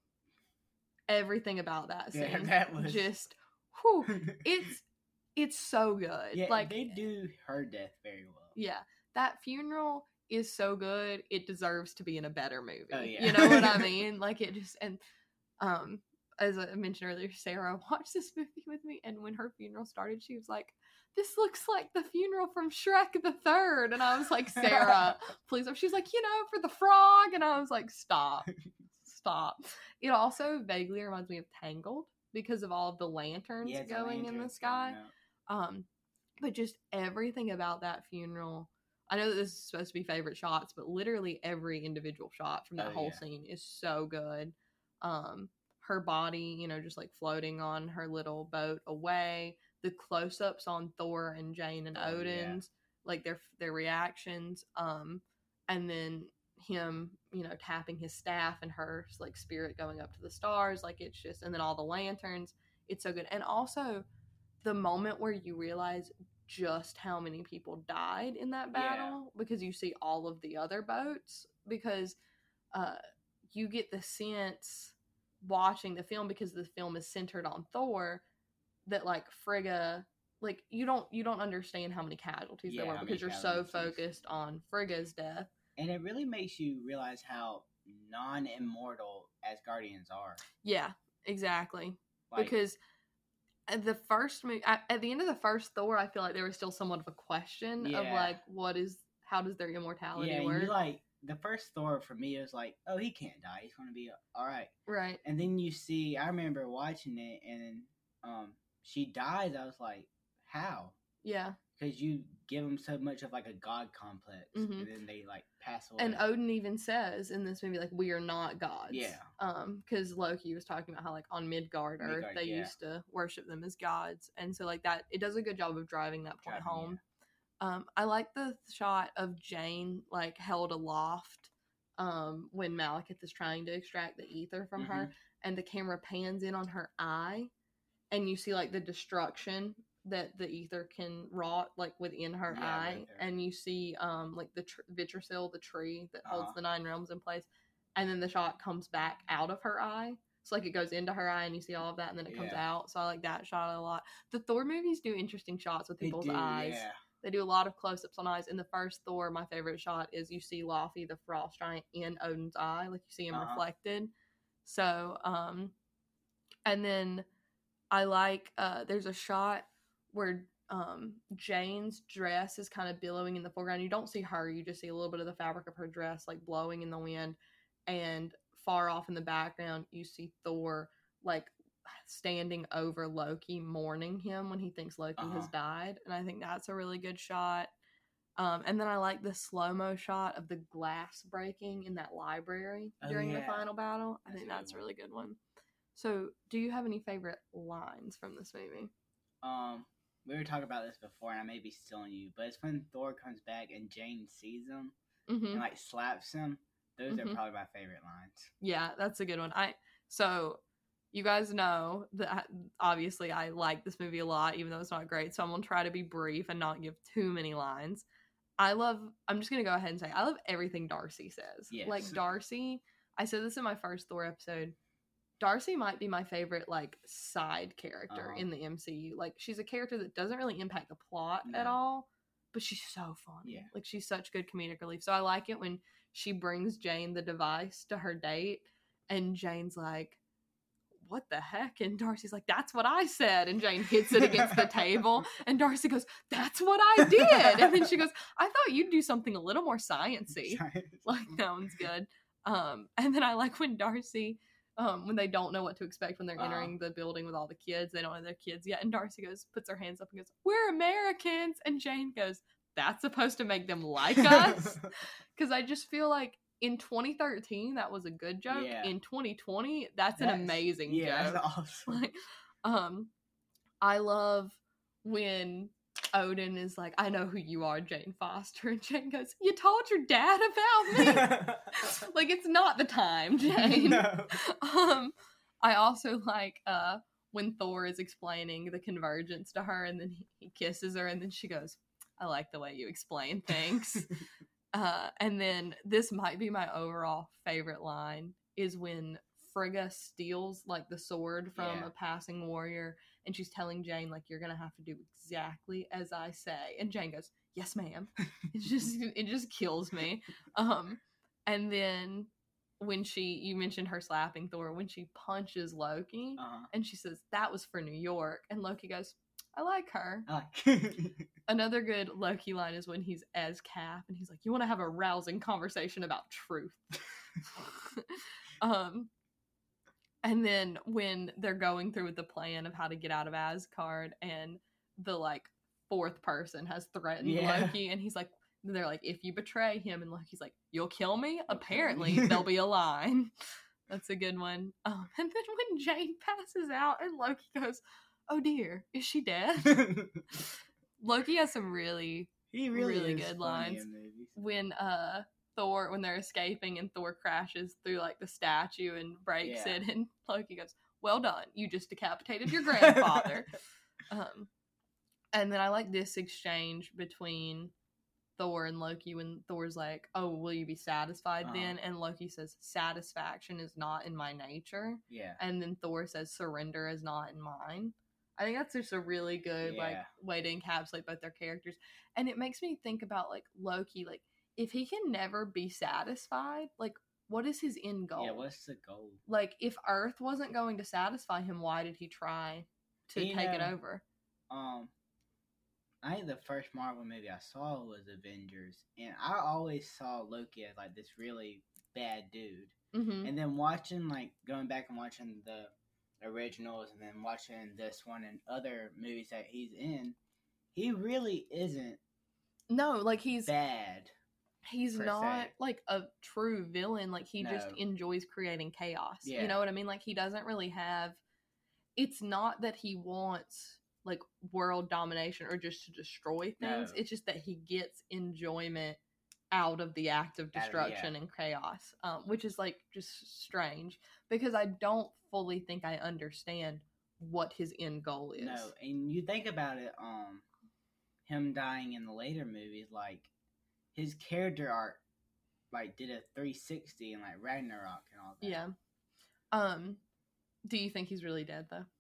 Everything about that scene, yeah, that was just, whew, it's it's so good. Yeah, like they do her death very well. Yeah, that funeral is so good. It deserves to be in a better movie. Oh, yeah. You know what I mean? Like it just and um as I mentioned earlier, Sarah watched this movie with me, and when her funeral started, she was like, "This looks like the funeral from Shrek the Third," and I was like, "Sarah, please." She's like, "You know, for the frog," and I was like, "Stop." Stop. It also vaguely reminds me of Tangled because of all of the lanterns yeah, going in the sky. Um, but just everything about that funeral. I know that this is supposed to be favorite shots, but literally every individual shot from that oh, whole yeah. scene is so good. Um, her body, you know, just like floating on her little boat away. The close-ups on Thor and Jane and oh, Odin's, yeah. like their their reactions. Um, and then him, you know, tapping his staff and her like spirit going up to the stars, like it's just, and then all the lanterns, it's so good. And also the moment where you realize just how many people died in that battle, yeah. because you see all of the other boats, because uh you get the sense watching the film, because the film is centered on Thor, that like Frigga, like you don't you don't understand how many casualties yeah, there were, because you're so focused on Frigga's death. And it really makes you realize how non-immortal Asgardians are. Yeah, exactly. Like, because at the first movie, at, at the end of the first Thor, I feel like there was still somewhat of a question yeah. of like, what is, how does their immortality yeah, work? You like the first Thor for me, it was like, oh, he can't die. He's gonna be all right. Right. And then you see, I remember watching it, and um, she dies. I was like, how? Yeah. Because you give them so much of like a god complex, mm-hmm. and then they like pass away. And Odin even says in this movie, like, we are not gods. Yeah. Um, because Loki was talking about how like on Midgard Earth Midgard, they yeah. used to worship them as gods, and so like that it does a good job of driving that point Driving, home. Yeah. Um, I like the shot of Jane like held aloft, um, when Malekith is trying to extract the ether from mm-hmm. her, and the camera pans in on her eye, and you see like the destruction that the ether can wrought like within her yeah, eye, right and you see um like the tr- Vitrasil, the tree that holds uh-huh. the nine realms in place, and then the shot comes back out of her eye, so like it goes into her eye and you see all of that, and then it comes yeah. out. So I like that shot a lot. The Thor movies do interesting shots with people's they do, eyes. Yeah. They do a lot of close-ups on eyes. In the first Thor, my favorite shot is you see Laufey, the frost giant, in Odin's eye, like you see him uh-huh. reflected. So um and then I like uh there's a shot where um Jane's dress is kind of billowing in the foreground. You don't see her, you just see a little bit of the fabric of her dress like blowing in the wind, and far off in the background you see Thor like standing over Loki, mourning him when he thinks Loki uh-huh. has died, and I think that's a really good shot. Um and then I like the slow-mo shot of the glass breaking in that library oh, during yeah. the final battle. I that's think a that's a one. really good one. So do you have any favorite lines from this movie? Um We were talking about this before, and I may be stealing you, but it's when Thor comes back and Jane sees him mm-hmm. and like slaps him. Those mm-hmm. are probably my favorite lines. Yeah, that's a good one. I so you guys know that obviously I like this movie a lot, even though it's not great. So I'm gonna try to be brief and not give too many lines. I love. I'm just gonna go ahead and say I love everything Darcy says. Yes. Like Darcy, I said this in my first Thor episode. Darcy might be my favorite, like, side character uh-huh. in the M C U. Like, she's a character that doesn't really impact the plot no. at all, but she's so funny. Yeah. Like, she's such good comedic relief. So I like it when she brings Jane the device to her date, and Jane's like, what the heck? And Darcy's like, that's what I said. And Jane hits it against the table, and Darcy goes, that's what I did. And then she goes, I thought you'd do something a little more science-y. Like, that one's good. Um, and then I like when Darcy... Um, when they don't know what to expect when they're uh-huh. entering the building with all the kids. They don't know their kids yet. And Darcy goes, puts her hands up and goes, we're Americans. And Jane goes, that's supposed to make them like us? Because I just feel like in twenty thirteen, that was a good joke. Yeah. In twenty twenty, that's, That's- an amazing yeah, joke. that's awesome. Like, um, I love when Odin is like, I know who you are, Jane Foster. And Jane goes, you told your dad about me? Like, it's not the time, Jane. No. Um, I also like uh, when Thor is explaining the convergence to her, and then he, he kisses her, and then she goes, I like the way you explain things. uh, and then this might be my overall favorite line, is when Frigga steals like the sword from Yeah. a passing warrior, and she's telling Jane, like, you're gonna have to do exactly as I say. And Jane goes, yes, ma'am. It's just it just kills me. Um, and then when she you mentioned her slapping Thor, when she punches Loki, Uh-huh. and she says that was for New York, and Loki goes, I like her. I like Another good Loki line is when he's as Cap, and he's like, you want to have a rousing conversation about truth. um And then when they're going through with the plan of how to get out of Asgard, and the like fourth person has threatened Yeah. Loki, and he's like, they're like, if you betray him, and Loki's like, you'll kill me? kill Apparently, me. there'll be a line. That's a good one. Um, and then when Jane passes out, and Loki goes, oh dear, is she dead? Loki has some really, he really, really is good funny lines. in movies. When uh Thor, when they're escaping and Thor crashes through like the statue and breaks Yeah. it, and Loki goes, well done, you just decapitated your grandfather. um and then I like this exchange between Thor and Loki when Thor's like, oh, will you be satisfied Uh-huh. then? And Loki says, satisfaction is not in my nature. Yeah. And then Thor says, surrender is not in mine. I think that's just a really good like Yeah. way to encapsulate both their characters. And it makes me think about like Loki, like if he can never be satisfied, like what is his end goal? Yeah, what's the goal? Like if Earth wasn't going to satisfy him, why did he try to You take it know, over? Um, I think the first Marvel movie I saw was Avengers, and I always saw Loki as like this really bad dude. Mm-hmm. And then watching, like, going back and watching the originals, and then watching this one and other movies that he's in, he really isn't No, like he's bad. he's per not se. like a true villain. Like he just No. enjoys creating chaos. Yeah. You know what I mean? Like he doesn't really have. It's not that he wants like world domination or just to destroy things. No. It's just that he gets enjoyment out of the act of Out of- yeah. destruction and chaos, um, which is like just strange because I don't fully think I understand what his end goal is. No, and you think about it, um, him dying in the later movies, like, his character arc, like, did a three sixty in, like, Ragnarok and all that. Yeah. Um, do you think he's really dead though?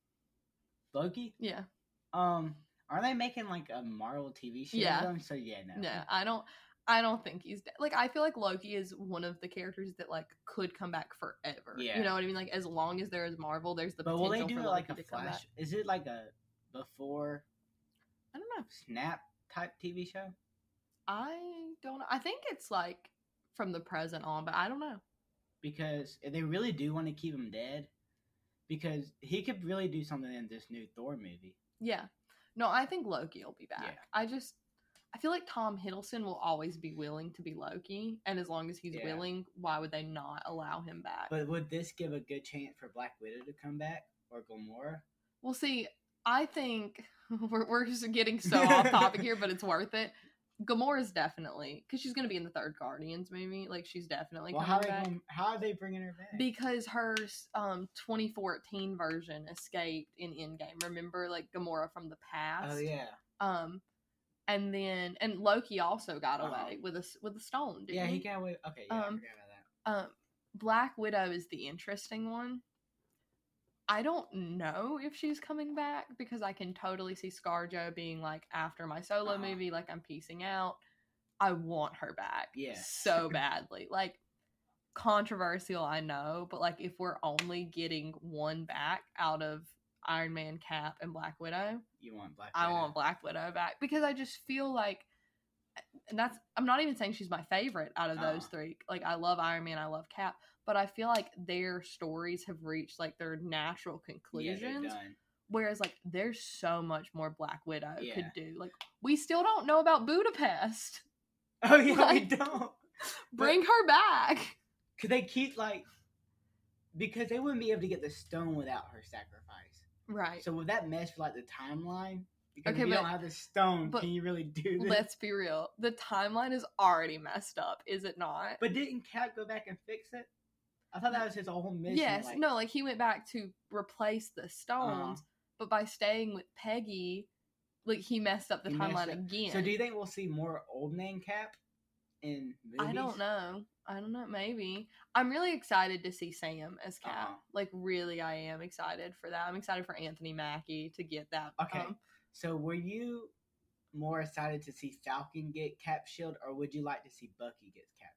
Loki? Yeah. Um, are they making, like, a Marvel T V show? Yeah. Of him? So, yeah, no. No, I don't. I don't think he's dead. Like I feel like Loki is one of the characters that like could come back forever. Yeah. You know what I mean? Like as long as there is Marvel, there's the But potential will they do, for like, Loki a to come back. Flash? Is it, like, a before I don't know. Snap type T V show? I don't know. I think it's like from the present on, but I don't know. Because if they really do want to keep him dead, because he could really do something in this new Thor movie. Yeah. No, I think Loki will be back. Yeah. I just I feel like Tom Hiddleston will always be willing to be Loki, and as long as he's Yeah. willing, why would they not allow him back? But would this give a good chance for Black Widow to come back? Or Gamora? Well, see, I think we're, we're just getting so off topic here, but it's worth it. Gamora's definitely, because she's going to be in the third Guardians movie. Like, she's definitely Well, coming how are, they back. going, how are they bringing her back? Because her um, twenty fourteen version escaped in Endgame. Remember, like, Gamora from the past? Oh, yeah. Um, and then, and Loki also got Uh-huh. away with a, with a stone, didn't Yeah, he? he got away. Okay, yeah, I Um, forgot about that. Um, Black Widow is the interesting one. I don't know if she's coming back because I can totally see ScarJo being like, after my solo Uh-huh. movie, like I'm piecing out. I want her back Yeah. so badly. Like, controversial, I know, but like if we're only getting one back out of Iron Man, Cap, and Black Widow, You want Black I Widow. want Black Widow back because I just feel like, and that's, I'm not even saying she's my favorite out of those Uh-huh. three. Like, I love Iron Man, I love Cap, but I feel like their stories have reached like their natural Yeah, they're conclusions done. Whereas, like, there's so much more Black Widow Yeah. could do. Like, we still don't know about Budapest. Oh yeah, Like, we don't. Bring her back. Could they keep like because they wouldn't be able to get the stone without her sacrifice. Right. So would that mess with like the timeline? Because Okay, if you but- don't have the stone, but can you really do this? Let's be real. The timeline is already messed up, is it not? But didn't Cap go back and fix it? I thought that was his whole mission. Yes. like- No, like, he went back to replace the stones, Uh-huh. but by staying with Peggy, like, he messed up the He messed timeline up. again. So do you think we'll see more old man Cap in movies? I don't know. I don't know. Maybe. I'm really excited to see Sam as Cap. Uh-huh. Like, really, I am excited for that. I'm excited for Anthony Mackie to get that. Okay. um, So were you more excited to see Falcon get Cap Shield, or would you like to see Bucky get Cap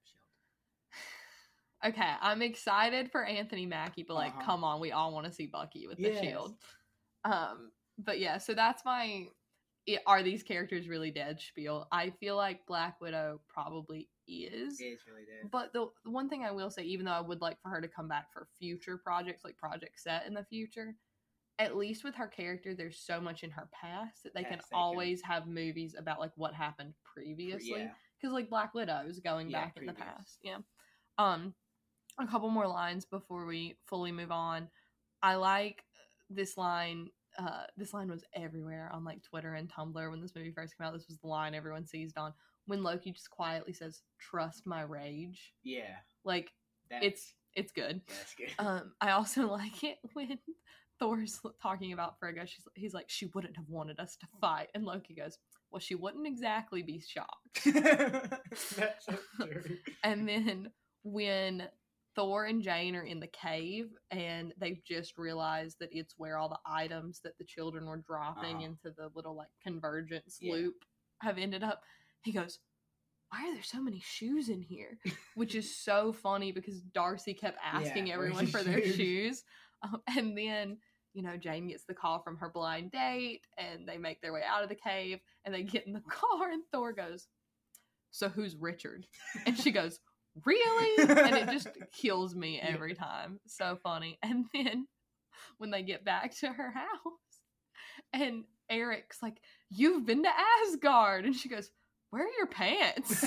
Shield? okay, I'm excited for Anthony Mackie, but, like, Uh-huh. come on, we all want to see Bucky with the Yes. shield. Um, but yeah, so that's my it, are these characters really dead spiel. I feel like Black Widow probably is. It is really dead. But the, the one thing I will say, even though I would like for her to come back for future projects, like Project Set in the future, at least with her character, there's so much in her past that they Yes, can they can. always have movies about like what happened previously. Yeah. Because like Black Widow is going Yeah, back in the previous. past. Yeah. Um, a couple more lines before we fully move on. I like this line. Uh, this line was everywhere on like Twitter and Tumblr when this movie first came out. This was the line everyone seized on when Loki just quietly says, "Trust my rage." Yeah. Like That's, it's it's good. that's good. Um, I also like it when Thor's talking about Frigga. She's he's like, she wouldn't have wanted us to fight, and Loki goes, well, she wouldn't exactly be shocked. That's so true. And then when Thor and Jane are in the cave and they've just realized that it's where all the items that the children were dropping Uh-huh. into the little like convergence Yeah. loop have ended up, he goes, why are there so many shoes in here? Which is so funny because Darcy kept asking Yeah, everyone where's for the their shoes? shoes. Um, and then, you know, Jane gets the call from her blind date and they make their way out of the cave and they get in the car and Thor goes, so who's Richard? And she goes, really? And it just kills me every time. So funny. And then when they get back to her house and Eric's like, you've been to Asgard. And she goes, where are your pants?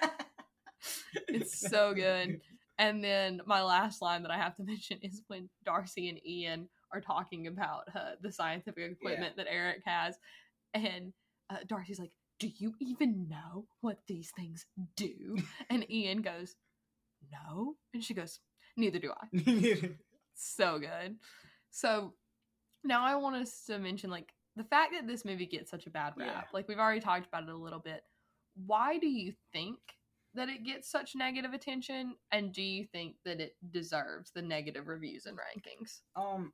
It's so good. And then my last line that I have to mention is when Darcy and Ian are talking about uh, the scientific equipment that Eric has. And uh, Darcy's like, do you even know what these things do? And Ian goes, no. And she goes, neither do I. So good. So now I want us to mention, like, the fact that this movie gets such a bad rap. Yeah. Like, we've already talked about it a little bit. Why do you think that it gets such negative attention? And do you think that it deserves the negative reviews and rankings? Um,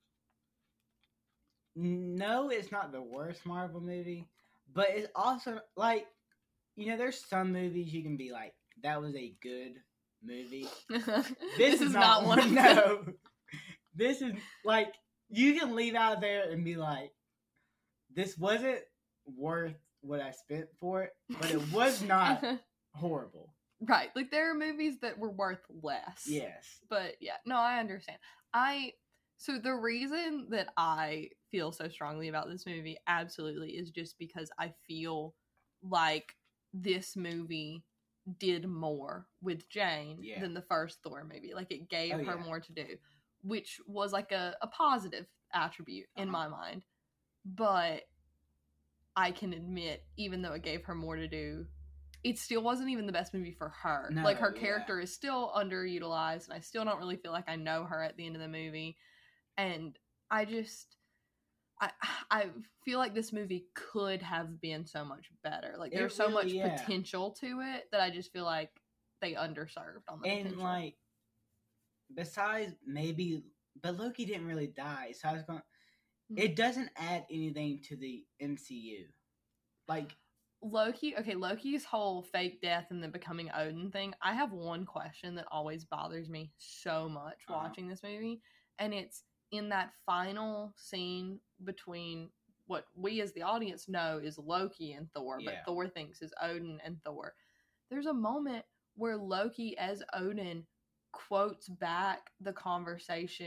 no, it's not the worst Marvel movie, but it's also like, you know, there's some movies you can be like, that was a good movie. This, is, not, one of them. No, this is like you can leave out there and be like, this wasn't worth what I spent for it, but it was not horrible. Right. Like, there are movies that were worth less. Yes. But yeah, no, I understand. I so the reason that I feel so strongly about this movie absolutely is just because I feel like this movie did more with Jane Yeah. than the first Thor movie. Like, it gave Oh, her yeah. more to do, which was like a, a positive attribute in Uh-huh. my mind. But I can admit, even though it gave her more to do, it still wasn't even the best movie for her. No, like, her yeah. character is still underutilized, and I still don't really feel like I know her at the end of the movie. And I just, I I feel like this movie could have been so much better. Like, It there's so really- much yeah. potential to it that I just feel like they underserved on the And potential. like, besides maybe, but Loki didn't really die, so I was going. Mhm. It doesn't add anything to the M C U. Like, Loki, okay, Loki's whole fake death and then becoming Odin thing, I have one question that always bothers me so much Uh-huh. watching this movie, and it's in that final scene between what we as the audience know is Loki and Thor, Yeah. but Thor thinks is Odin and Thor. There's a moment where Loki as Odin quotes back the conversation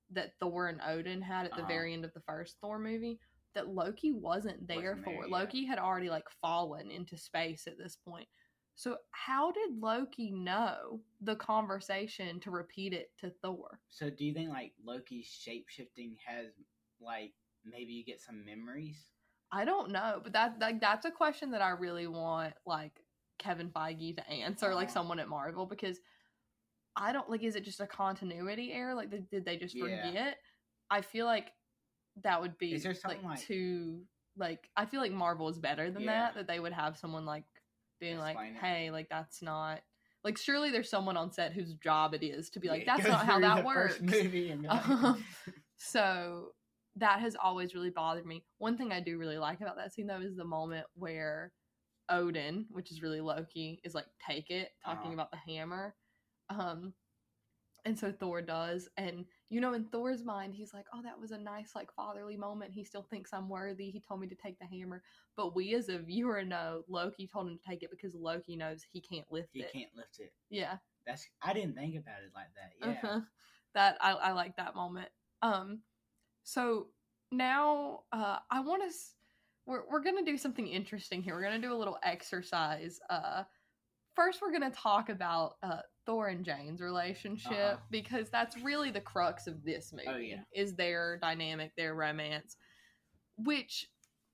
that Thor and Odin had at the Uh-huh. very end of the first Thor movie that Loki wasn't there Wasn't for. there, yeah. Loki had already like fallen into space at this point. So how did Loki know the conversation to repeat it to Thor? So do you think like Loki's shape-shifting has like maybe you get some memories? I don't know, but that like that's a question that I really want like Kevin Feige to answer, like Uh-huh. someone at Marvel, because I don't like. Is it just a continuity error? Like, did, did they just Yeah. forget? I feel like that would be Is there like, something like- too like. I feel like Marvel is better than Yeah. that. That they would have someone like being like, Explain it. "Hey, like that's not like." Surely there's someone on set whose job it is to be like, Yeah, "That's go not how through that the works." first movie and be like- Um, so that has always really bothered me. One thing I do really like about that scene though is the moment where Odin, which is really Loki, is like, "Take it," talking Uh-huh. about the hammer. Um, and so Thor does, and you know, in Thor's mind, he's like, "Oh, that was a nice like fatherly moment. He still thinks I'm worthy. He told me to take the hammer." But we as a viewer know Loki told him to take it because Loki knows he can't lift He it. can't lift it. Yeah. That's I didn't think about it like that. Yeah. Uh-huh. That I, I like that moment. Um, so now uh, I want to. S- we're we're gonna do something interesting here. We're gonna do a little exercise. Uh, first, we're gonna talk about uh, Thor and Jane's relationship Uh-huh. because that's really the crux of this movie. Oh, yeah. Is their dynamic, their romance, which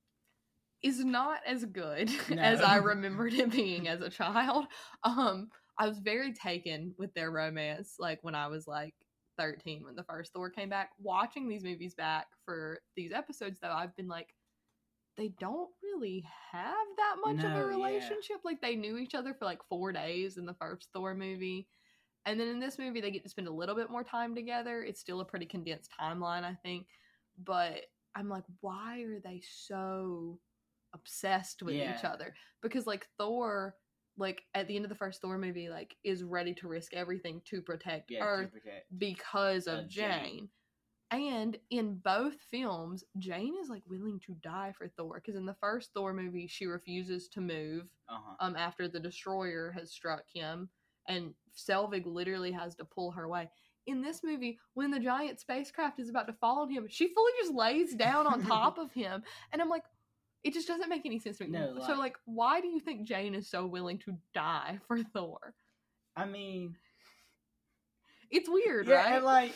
is not as good No. as I remembered it being as a child. Um, I was very taken with their romance, like when I was like thirteen, when the first Thor came back. Watching these movies back for these episodes, though, I've been like, they don't really have that much of No, a yeah. relationship. Like, they knew each other for like four days in the first Thor movie. And then in this movie, they get to spend a little bit more time together. It's still a pretty condensed timeline, I think. But I'm like, why are they so obsessed with Yeah. each other? Because, like, Thor, like, at the end of the first Thor movie, like, is ready to risk everything to protect Yeah, to Earth protect because of of Jane. Jane. And in both films, Jane is, like, willing to die for Thor. Because in the first Thor movie, she refuses to move Uh-huh. um, after the Destroyer has struck him. And Selvig literally has to pull her away. In this movie, when the giant spacecraft is about to fall on him, she fully just lays down on top of him. And I'm like, it just doesn't make any sense to me. No, so, like- like, why do you think Jane is so willing to die for Thor? I mean, It's weird, yeah, right? and like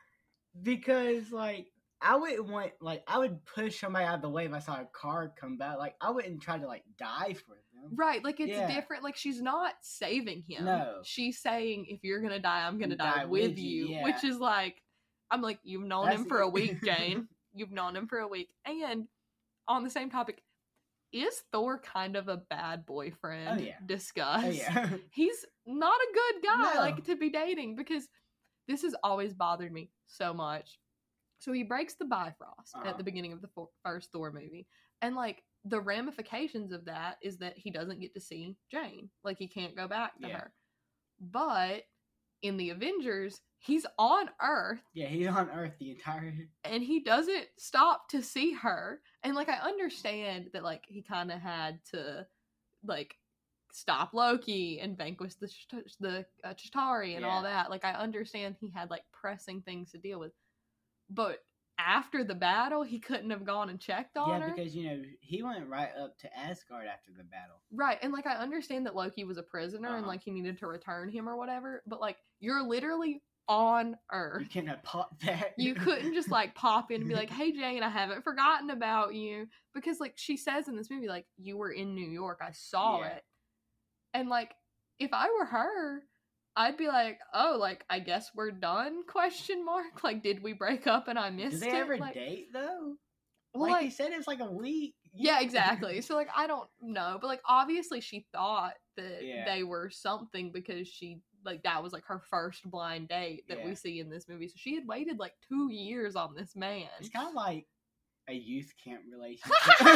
because like I wouldn't want like I would push somebody out of the way if I saw a car come by. Like I wouldn't try to like die for them. Right, like it's Yeah. different. Like she's not saving him. No. She's saying, if you're gonna die, I'm gonna die, Die with, with you. you, yeah. Which is like, I'm like, you've known That's him for a it. week, Jane. You've known him for a week. And on the same topic, is Thor kind of a bad boyfriend? Oh, yeah. Discuss. Oh yeah. He's not a good guy, No. like, to be dating, because this has always bothered me so much. So he breaks the Bifrost Uh-huh. at the beginning of the fo- first Thor movie. And, like, the ramifications of that is that he doesn't get to see Jane. Like, he can't go back to Yeah. her. But in the Avengers, he's on Earth Yeah, he's on Earth the entire and he doesn't stop to see her. And, like, I understand that, like, he kind of had to, like, stop Loki and vanquish the Ch- the uh, Chitauri and all Yeah. that. Like, I understand he had, like, pressing things to deal with. But after the battle, he couldn't have gone and checked on Yeah, her. because you know, he went right up to Asgard after the battle. Right, and, like, I understand that Loki was a prisoner and, Uh-huh. like, he needed to return him or whatever. But, like, you're literally on You Earth. couldn't have popped that. You couldn't just, like, pop in and be like, hey, Jane, I haven't forgotten about you. Because, like, she says in this movie, like, you were in New York. I saw Yeah. it. And, like, if I were her, I'd be like, oh, like, I guess we're done, question mark? Like, did we break up and I missed Did it? they ever like, date though? Well, like, like, he said it was like a week. yeah, exactly. So, like, I don't know. But, like, obviously she thought that Yeah. they were something because she, like, that was, like, her first blind date that Yeah. we see in this movie. So she had waited, like, two years on this man. It's kind of like a youth camp relationship.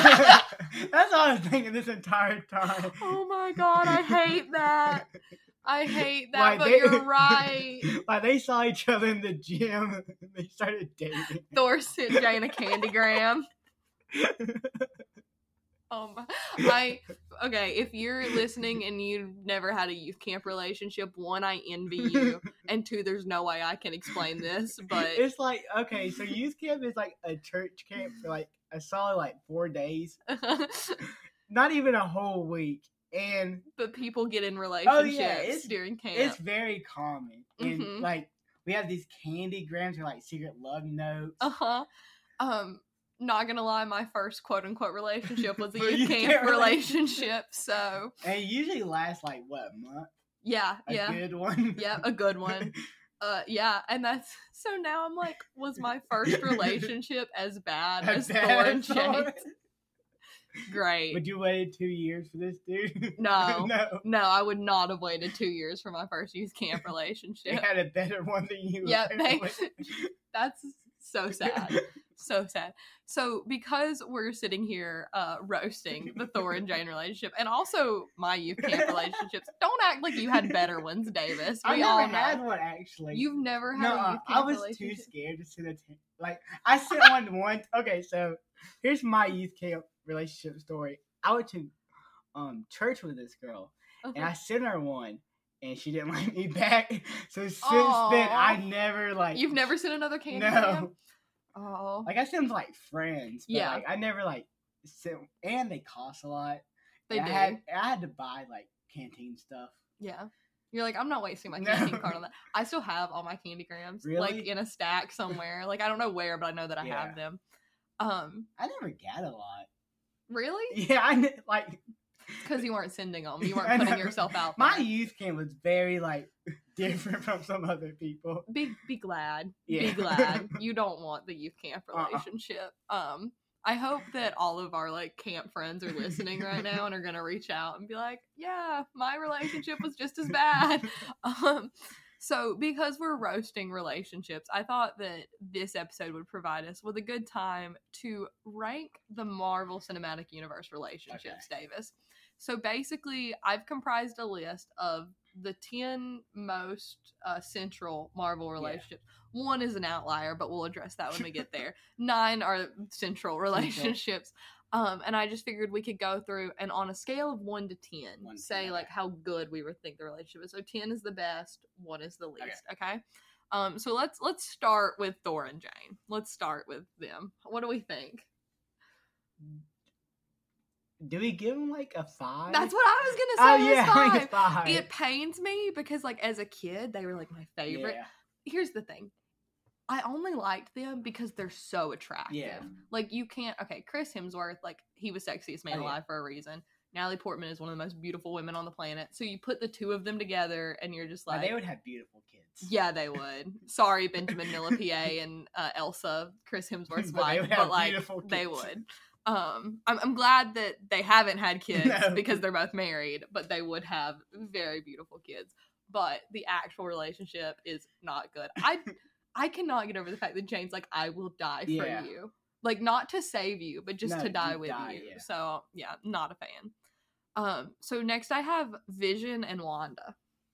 That's all I was thinking this entire time. Oh my god, I hate that. I hate that, Like, but they- you're right. Like they saw each other in the gym and they started dating. Thor sent Jane a candygram. Um, I okay. If you're listening and you've never had a youth camp relationship, one, I envy you, and two, there's no way I can explain this. But it's like okay, so youth camp is like a church camp for like a solid like four days, not even a whole week, and but people get in relationships oh, yeah, it's, during camp. It's very common, and mm-hmm. like we have these candy grams or like secret love notes. Uh huh. Um. Not gonna lie, my first quote unquote relationship was a youth camp relationship. So and it usually lasts like what a month? Yeah, a yeah, good one. Yeah, a good one. Uh, yeah, and that's so now I'm like, was my first relationship as bad as Thor and James? Great. Would you waited two years for this dude? No, no, no, I would not have waited two years for my first youth camp relationship. They had a better one than you. Yeah, they, that's so sad. So sad. So because we're sitting here uh, roasting the Thor and Jane relationship, and also my youth camp relationships, don't act like you had better ones, Davis. We I never all know. had one actually. You've never had no, a youth camp I was relationship? too scared to sit a t- like I sent one once. Okay, so here's my youth camp relationship story. I went to um church with this girl, okay. and I sent her one. And she didn't like me back. So since Aww. then, I never like. You've never sent another candy No. camp? Oh. Like I sent them to like friends. But, yeah. Like, I never like sent, and they cost a lot. They and do. I had, I had to buy like canteen stuff. Yeah. You're like, I'm not wasting my No. canteen card on that. I still have all my candy grams, Really? like in a stack somewhere. Like I don't know where, but I know that I Yeah. have them. Um. I never got a lot. Really? Yeah, I ne- like. Because you weren't sending them. You weren't putting yourself out there. My youth camp was very, like, different from some other people. Be be glad. Yeah. Be glad. You don't want the youth camp relationship. Uh-uh. Um, I hope that all of our, like, camp friends are listening right now and are going to reach out and be like, yeah, my relationship was just as bad. Um, so, because we're roasting relationships, I thought that this episode would provide us with a good time to rank the Marvel Cinematic Universe relationships, okay. Davis. So basically, I've comprised a list of the ten most uh, central Marvel relationships. Yeah. One is an outlier, but we'll address that when we get there. Nine are central relationships. Um, and I just figured we could go through and on a scale of one to ten, one say ten, like okay. how good we would think the relationship is. So ten is the best, one is the least. Okay. okay? Um, so let's let's start with Thor and Jane. Let's start with them. What do we think? Do we give them like a five? That's what I was gonna say. Oh yeah, five. like a five. It pains me because, like, as a kid, they were like my favorite. Yeah. Here's the thing: I only liked them because they're so attractive. Yeah. Like you can't. Okay, Chris Hemsworth, like he was sexiest man oh, alive yeah. for a reason. Natalie Portman is one of the most beautiful women on the planet. So you put the two of them together, and you're just like, oh, they would have beautiful kids. Yeah, they would. Sorry, Benjamin Millepied and uh, Elsa, Chris Hemsworth's but wife, but like they would. Um, I'm, I'm glad that they haven't had kids no. because they're both married, but they would have very beautiful kids. But the actual relationship is not good. I I cannot get over the fact that Jane's like, I will die for yeah. you. Like, not to save you, but just no, to die with die, you. Yeah. So, yeah, not a fan. Um, so next I have Vision and Wanda.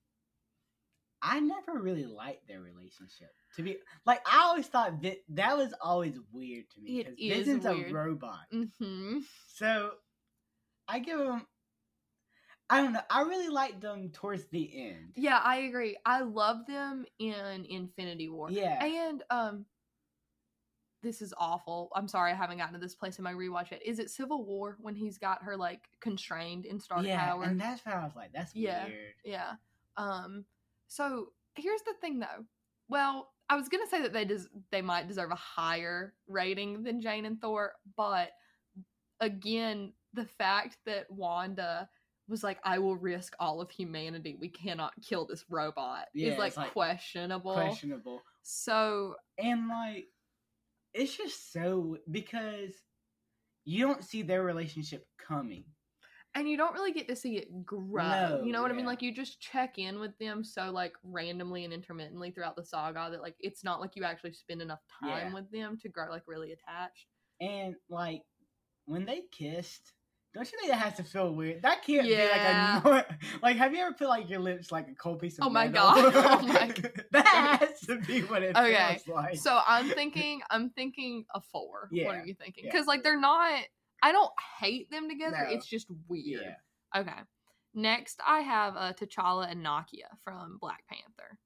I never really liked their relationship. To be like, I always thought that that was always weird to me. It is Vision's weird. a robot. Mm-hmm. So I give them. I don't know. I really liked them towards the end. Yeah, I agree. I love them in Infinity War. Yeah, and um, this is awful. I'm sorry, I haven't gotten to this place in my rewatch yet. Is it Civil War when he's got her like constrained in Stark yeah, Tower? and that's where I was like, that's yeah, weird. Yeah. Um. So here's the thing, though. Well, I was gonna say that they des- they might deserve a higher rating than Jane and Thor, but again, the fact that Wanda was like, I will risk all of humanity. We cannot kill this robot. Yeah, is like, like questionable. Questionable. So and like, it's just so because you don't see their relationship coming. And you don't really get to see it grow. No, you know what yeah. I mean? Like, you just check in with them so, like, randomly and intermittently throughout the saga that, like, it's not like you actually spend enough time yeah. with them to grow, like, really attached. And, like, when they kissed, don't you think that has to feel weird? That can't yeah. be, like, a... Like, have you ever put, like, your lips like a cold piece of oh my metal? God. Oh, my God. That has to be what it okay. feels like. So, I'm thinking, I'm thinking a four. Yeah. What are you thinking? Because, yeah. like, they're not... I don't hate them together. No. It's just weird. Yeah. Okay. Next, I have uh, T'Challa and Nakia from Black Panther.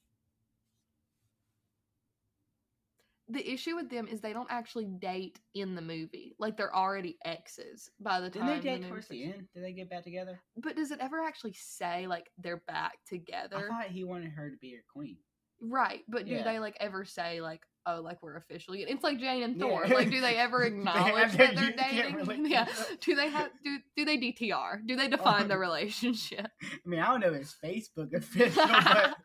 The issue with them is they don't actually date in the movie. Like, they're already exes by the time. Didn't they date the towards the movie- end? Did they get back together? But does it ever actually say, like, they're back I together? thought he wanted her to be her queen. Right, but do Yeah. they, like, ever say, like, oh, like, we're officially... It's like Jane and Yeah. Thor. Like, do they ever They acknowledge have that their- they're you can't dating? really- Yeah. Do they have... Do, do they D T R? Do they define the relationship? I mean, I don't know his Facebook official, but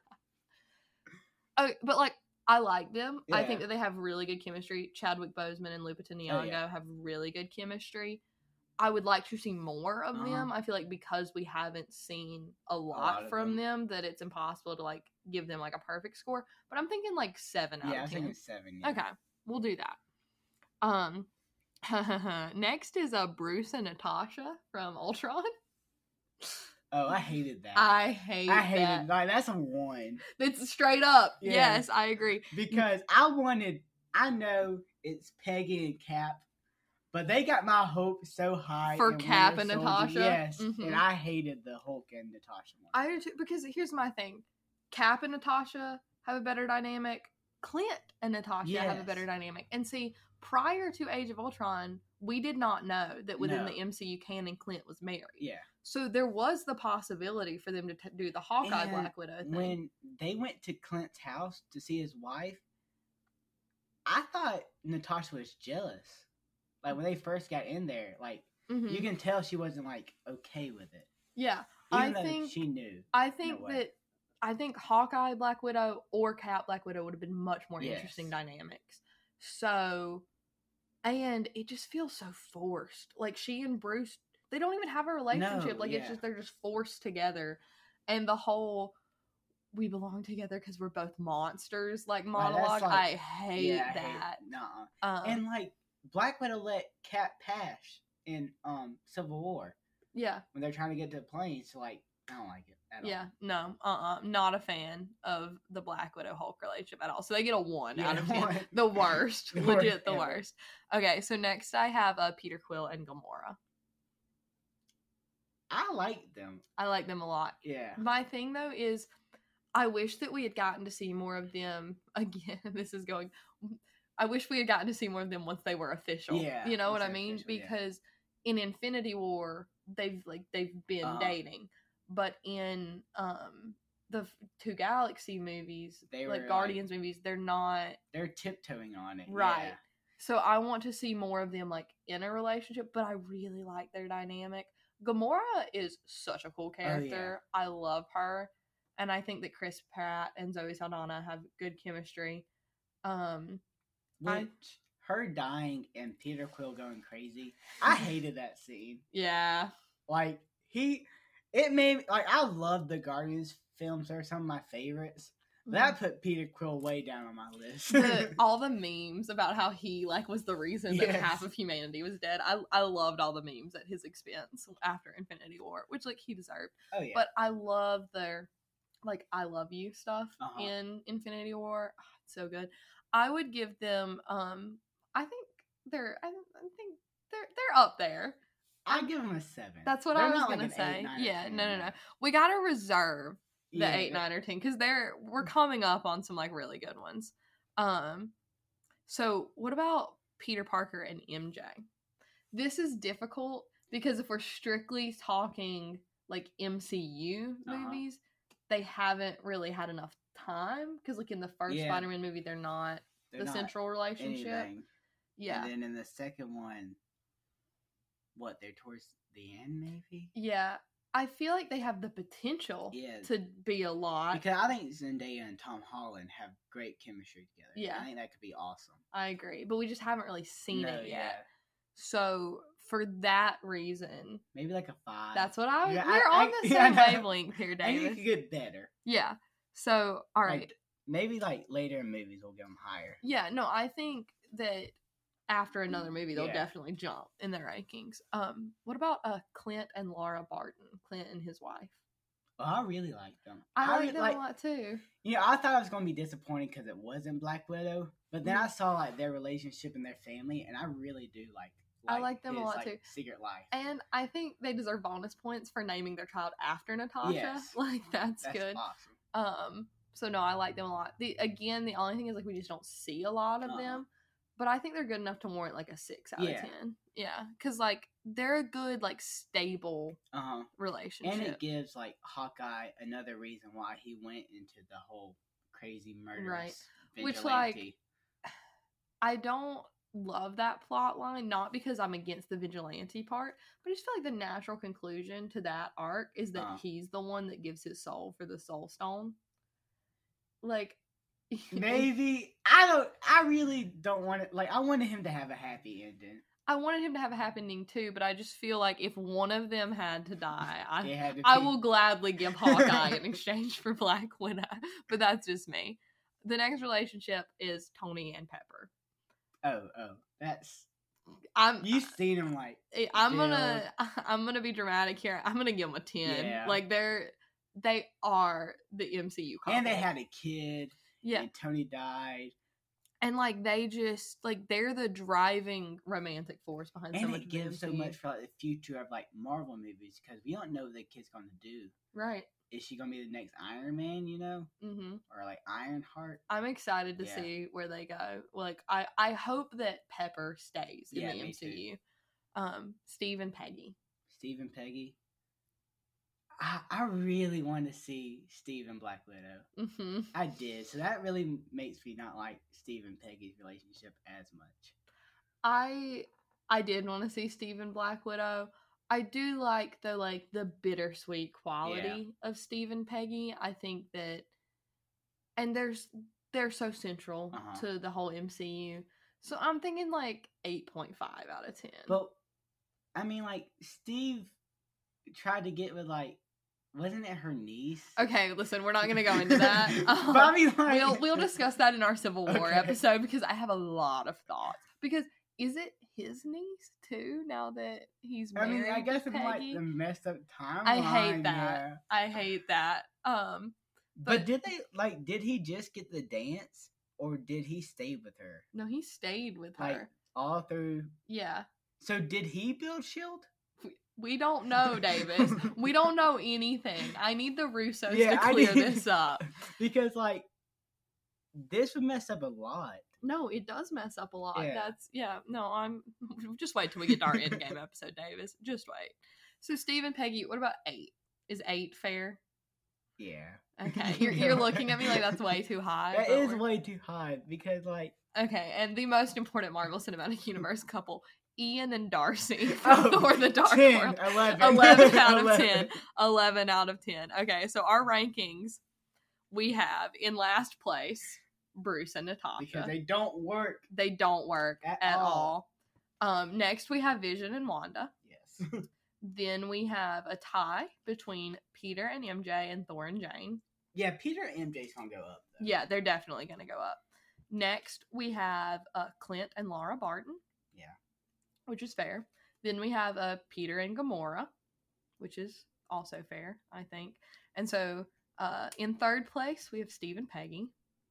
Oh, but, like, I like them. I Yeah. think that they have really good chemistry. Chadwick Boseman and Lupita Nyong'o Oh, yeah. have really good chemistry. I would like to see more of Uh-huh. them. I feel like because we haven't seen a lot, lot of from them. them. that it's impossible to, like, give them, like, a perfect score. But I'm thinking, like, seven out yeah, I of think ten. it's seven. Yeah. Okay, we'll do that. Um, next is uh, Bruce and Natasha from Ultron. Oh, I hated that. I hate I hated that. like that's a one It's straight up. Yeah. Yes, I agree. because I wanted. I know it's Peggy and Cap, but they got my hopes so high For in Cap Winter and Soldier. Natasha? Yes, Mhm. and I hated the Hulk and Natasha one. I do too, because here's my thing. Cap and Natasha have a better dynamic. Clint and Natasha have a Yes. better dynamic. And see, prior to Age of Ultron, we did not know that within No. the M C U canon Clint was married. Yeah, So there was the possibility for them to t- do the Hawkeye And Black Widow thing. when they went to Clint's house to see his wife, I thought Natasha was jealous. Like when they first got in there, like Mhm. you can tell she wasn't like okay with it. Yeah, Even I though think she knew. I think way. that I think Hawkeye Black Widow or Cap Black Widow would have been much more Yes. interesting dynamics. So, and it just feels so forced. Like she and Bruce, they don't even have a relationship. No, like it's yeah. just they're just forced together, and the whole "we belong together because we're both monsters" like Like, that's monologue. like- I hate yeah, I hate that. it. Nuh-uh. Um, And like Black Widow let Cap pass in um Civil War yeah, when they're trying to get to the plane. So like I don't like it at yeah, all. no, uh, uh not a fan of the Black Widow Hulk relationship at all. So they get a one Yeah, out of ten. one. The worst, The legit worst the ever. worst. Okay, so next I have uh, Peter Quill and Gamora. I like them. I like them a lot. Yeah. My thing though is, I wish that we had gotten to see more of them. Again, this is going. I wish we had gotten to see more of them once they were official. Yeah, you know once what I they're mean? official, yeah. Because in Infinity War, they've like they've been Uh-huh. dating, but in um the f- two Galaxy movies, They like were, Guardians movies, they're not They're tiptoeing on it. right. Yeah. So I want to see more of them like in a relationship, but I really like their dynamic. Gamora is such a cool Oh, yeah. character. I love her. And I think that Chris Pratt and Zoe Saldana have good chemistry. Um I- Which her dying and Peter Quill going crazy. I hated that scene. yeah. Like he, it made like I love the Guardians films. They're some of my favorites. That put Peter Quill way down on my list. The, all the memes about how he like was the reason that Yes. half of humanity was dead. I I loved all the memes at his expense after Infinity War, which like he deserved. oh yeah, But I love their like I love you stuff Uh-huh. in Infinity War. Ah, it's so good. I would give them um I think they're I, I think they're they're up there. I give them a seven. That's what They're I was not like gonna an say. eight, nine, or Yeah, ten, no no no. We gotta reserve the Yeah, eight, but- nine, or ten because they're we're coming up on some like really good ones. Um so what about Peter Parker and M J? This is difficult because if we're strictly talking like M C U Uh-huh. movies, they haven't really had enough time because like in the first Yeah. Spider-Man movie they're not They're the not central relationship. anything. Yeah. And then in the second one, what they're towards the end, maybe. Yeah. I feel like they have the potential Yeah. to be a lot. Because I think Zendaya and Tom Holland have great chemistry together. Yeah. I think that could be awesome. I agree, but we just haven't really seen No, it yet. yeah. So for that reason, Maybe like a five. that's what I was. Yeah, we're I- on I- the yeah, same I know. wavelength here, I think Davis. it could get better. Yeah. So all right. Like, maybe like later in movies we'll get them higher. Yeah. No, I think that after another movie they'll Yeah. definitely jump in their rankings. Um, what about uh Clint and Laura Barton? Clint and his wife. Oh, I really like them. I, like really them a lot too. You know, I thought I was going to be disappointed because it wasn't Black Widow, but then Mm. I saw like their relationship and their family, and I really do like like, I like them his, a lot like, too. Secret life. And I think they deserve bonus points for naming their child after Natasha. Yes. Like that's, That's good. awesome. Um, so no, I like them a lot. The again, the only thing is like we just don't see a lot of Uh-huh. them, but I think they're good enough to warrant like a six out Yeah. of ten. Yeah, because like they're a good like stable Uh huh. relationship. And it gives like Hawkeye another reason why he went into the whole crazy murderous Right. vigilante. Which, like, I don't love that plot line, not because I'm against the vigilante part, but I just feel like the natural conclusion to that arc is that Uh. he's the one that gives his soul for the soul stone. Like, maybe I don't. I really don't want it. Like, I wanted him to have a happy ending. I wanted him to have a happy ending too, but I just feel like if one of them had to die, I They had to I pick- will gladly give Hawkeye in exchange for Black Widow. But that's just me. The next relationship is Tony and Pepper. Oh, oh, that's. I'm You've seen him like. I'm gonna I'm gonna be dramatic here. I'm gonna give them a ten. Yeah. Like they're they are the M C U couple. And they had a kid. Yeah. And Tony died. And like they just like they're the driving romantic force behind so And much it of the gives so M C U. much for like, the future of like Marvel movies because we don't know what the kid's gonna do. Right. Is she gonna be the next Iron Man? You know, Mm-hmm. or like Ironheart? I'm excited to Yeah. see where they go. Like I, I hope that Pepper stays in Yeah, the me M C U. Um, Steve and Peggy. Steve and Peggy. I, I really want to see Steve and Black Widow. Mm-hmm. I did, so that really makes me not like Steve and Peggy's relationship as much. I I did want to see Steve and Black Widow. I do like the like the bittersweet quality of Steve and Peggy. I think that, and there's they're so central Uh-huh. to the whole M C U. So I'm thinking like eight point five out of ten. But I mean, like Steve tried to get with like, wasn't it her niece? Okay, listen, we're not gonna go into that. Um, But I mean, like- we'll we'll discuss that in our Civil War Okay. episode because I have a lot of thoughts. Because is it his niece too? Now that he's I married mean, I guess to it's like Peggy? the messed up timeline. I hate that. yeah. I hate that. Um, But, but, did they like? Did he just get the dance, or did he stay with her no, he stayed with her. like all through? Yeah, So did he build Shield? we don't know, Davis. We don't know anything. I need the Russos Yeah, to I clear need- this up. Because like this would mess up a lot. No, it does mess up a lot. Yeah. That's yeah. No, I'm just wait till we get to our Endgame episode, Davis. Just wait. So Steve and Peggy, what about eight? Is eight fair? Yeah. Okay, you're you're looking at me like that's way too high. That but is we're- way too high because like Okay, and the most important Marvel Cinematic Universe couple, Ian and Darcy Oh, from Thor the Dark ten, World. eleven. eleven out of eleven. ten. eleven out of ten. Okay, so our rankings, we have in last place, Bruce and Natasha. Because they don't work. They don't work At at, all. all. Um, next, we have Vision and Wanda. Yes. Then we have a tie between Peter and M J and Thor and Jane. Yeah, Peter and M J's gonna go up though. Yeah, they're definitely going to go up. Next, we have uh, Clint and Laura Barton. Yeah. Which is fair. Then we have uh, Peter and Gamora, which is also fair, I think. And so uh, in third place, we have Steve and Peggy.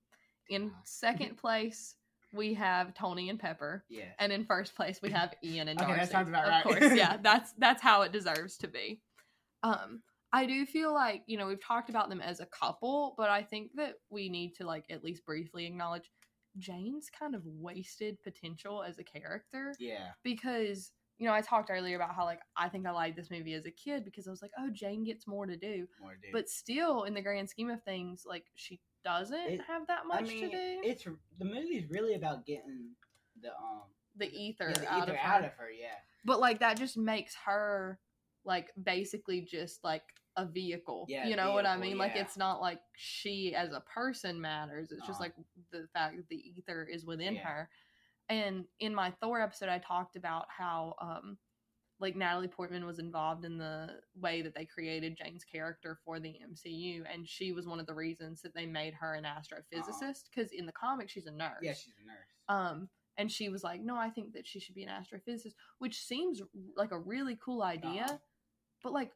In second place, we have Tony and Pepper. Yeah. And in first place, we have Ian and Okay, Darcy. that sounds about of right. course, yeah, that's that's how it deserves to be. Um, I do feel like, you know, we've talked about them as a couple, but I think that we need to like at least briefly acknowledge Jane's kind of wasted potential as a character. Yeah. Because, you know, I talked earlier about how like I think I liked this movie as a kid because I was like, oh, Jane gets more to do. More to do. But still, in the grand scheme of things, like she doesn't It- have that much I mean, to do. it's the movie's really about getting the um The ether, yeah, the out, ether of out her. of her. Yeah. But like that just makes her like basically just like a vehicle. Yeah, you know what I vehicle, mean? Like yeah. it's not like she as a person matters. It's just Uh-huh. like the fact that the ether is within Yeah. her. And in my Thor episode I talked about how um like Natalie Portman was involved in the way that they created Jane's character for the M C U, and she was one of the reasons that they made her an astrophysicist because in the comics she's a nurse. Yeah, she's a nurse. Um, and she was like, no, I think that she should be an astrophysicist, which seems like a really cool idea. Uh-huh. But like,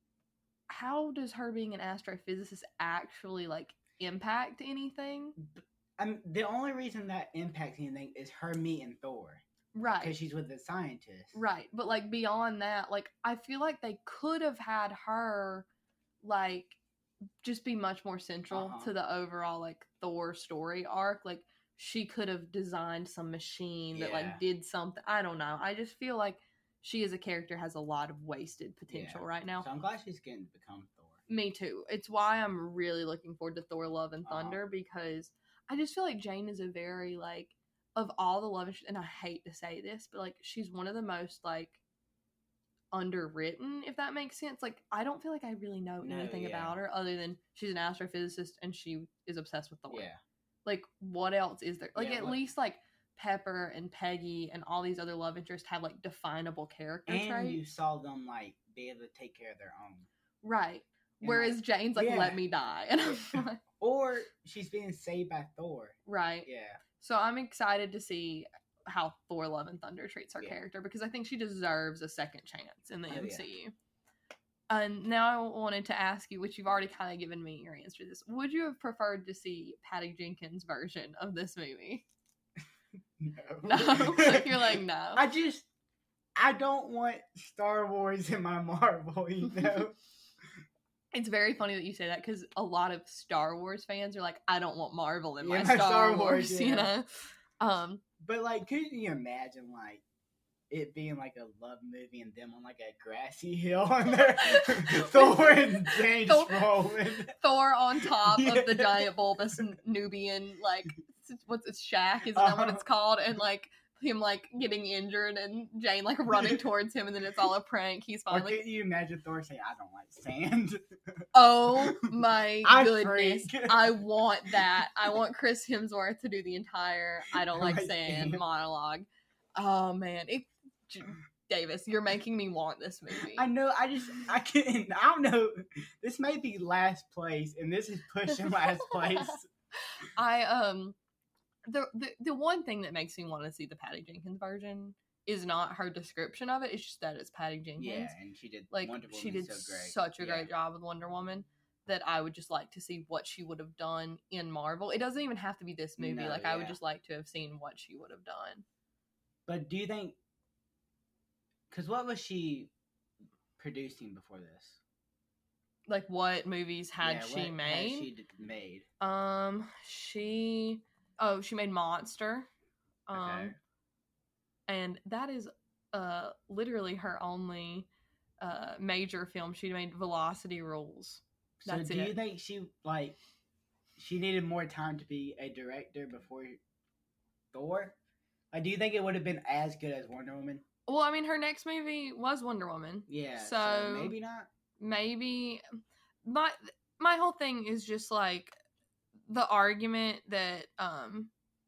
how does her being an astrophysicist actually like impact anything? I mean, the only reason that impacts anything is her meeting Thor. Right. Because she's with the scientist. Right. But, like, beyond that, like, I feel like they could have had her, like, just be much more central Uh-huh. to the overall, like, Thor story arc. Like, she could have designed some machine that, Yeah. like, did something. I don't know. I just feel like she as a character has a lot of wasted potential Yeah. right now. So I'm glad she's getting to become Thor. Me too. It's why I'm really looking forward to Thor Love and Thunder, Uh-huh. because I just feel like Jane is a very, like, of all the love interest, and I hate to say this, but, like, she's one of the most, like, underwritten, if that makes sense. Like, I don't feel like I really know No, anything yeah. about her other than she's an astrophysicist and she is obsessed with Thor. Yeah. Like, what else is there? Like, Yeah, at what- least, like, Pepper and Peggy and all these other love interests have, like, definable character And traits. you saw them, like, be able to take care of their own. Right. And, Whereas like, Jane's like, yeah. let me die. And I'm like, Or she's being saved by Thor. right. Yeah. So I'm excited to see how Thor Love and Thunder treats her Yeah. character, because I think she deserves a second chance in the Oh, yeah. M C U. And now I wanted to ask you, which you've already kind of given me your answer to this. Would you have preferred to see Patty Jenkins' version of this movie? No. No? You're like, no. I just, I don't want Star Wars in my Marvel, you know? It's very funny that you say that, because a lot of Star Wars fans are like, I don't want Marvel in my Yeah, Star, my Star Wars, Wars, you yeah. know? Um, But, like, could you imagine, like, it being like a love movie and them on like a grassy hill and they're Thor and James Thor- rolling. Thor on top Yeah. of the giant bulbous Nubian, like, what's it, shack? Isn't that what Uh-huh. it's called? And, like, him, like, getting injured and Jane, like, running towards him, and then it's all a prank. He's Or finally... could you imagine Thor say, I don't like sand? Oh, my I goodness. freak. I want that. I want Chris Hemsworth to do the entire I don't like Like, sand yeah. monologue. Oh, man. It, J- Davis, you're making me want this movie. I know, I just, I can't, I don't know. This may be last place, and this is pushing last place. I, um... The, the the one thing that makes me want to see the Patty Jenkins version is not her description of it. It's just that it's Patty Jenkins. Yeah, and she did Like, Wonder Woman she did so great. such a Yeah. great job with Wonder Woman that I would just like to see what she would have done in Marvel. It doesn't even have to be this movie. No, like, I would yeah. just like to have seen what she would have done. But do you think, because what was she producing before this? Like, what movies had Yeah, she what made? Had she d- made? Um, she... Oh, she made Monster. Um, Okay. And that is uh literally her only uh major film. She made Velocity Rules. So That's do it. you think she, like, she needed more time to be a director before Thor? Like, do you think it would have been as good as Wonder Woman? Well, I mean, her next movie was Wonder Woman. Yeah, So, so maybe not. Maybe my my whole thing is just like the argument that um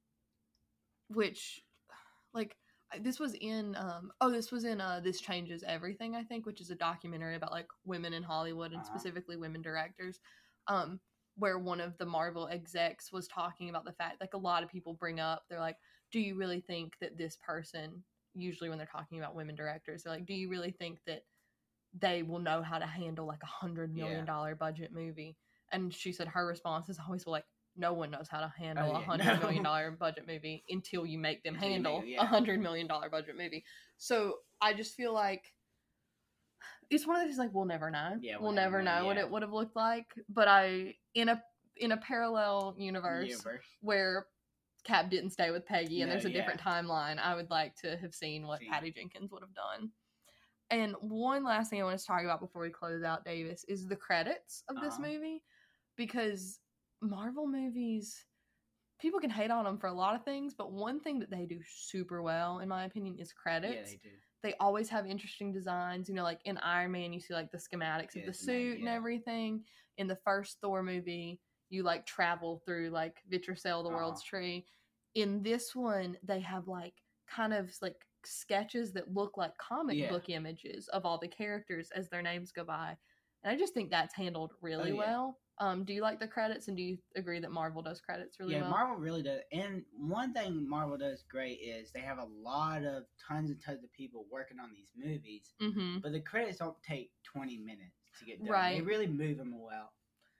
which like this was in um oh this was in uh This Changes Everything, I think, which is a documentary about like women in Hollywood and Uh-huh. specifically women directors, um where one of the Marvel execs was talking about the fact, like, a lot of people bring up, they're like, do you really think that this person, usually when they're talking about women directors, they're like, do you really think that they will know how to handle like a hundred million dollar budget movie? And she said her response is always, well, like, no one knows how to handle a Oh, yeah, hundred no. million dollar budget movie until you make them Until you handle make it, a yeah. hundred million dollar budget movie. So I just feel like it's one of those, like, we'll never know. Yeah, we'll we'll never never know, know what yeah. it would have looked like. But I in a in a parallel universe, Universe. where Cap didn't stay with Peggy and No, there's a yeah. different timeline, I would like to have seen what Seen. Patty Jenkins would have done. And one last thing I want to talk about before we close out, Davis, is the credits of this Uh-huh. movie. Because Marvel movies, people can hate on them for a lot of things, but one thing that they do super well, in my opinion, is credits. Yeah, they do. They always have interesting designs. You know, like in Iron Man, you see like the schematics Yeah, of the it's amazing, suit and yeah. everything. In the first Thor movie, you like travel through like Vitracell, the Uh-huh. world's tree. In this one, they have like kind of like sketches that look like comic Yeah. book images of all the characters as their names go by. And I just think that's handled really Oh, yeah. well. Um, do you like the credits, and do you agree that Marvel does credits really yeah, well? Marvel really does. And one thing Marvel does great is they have a lot of tons and tons of people working on these movies, Mm-hmm. but the credits don't take twenty minutes to get done. Right. They really move them well.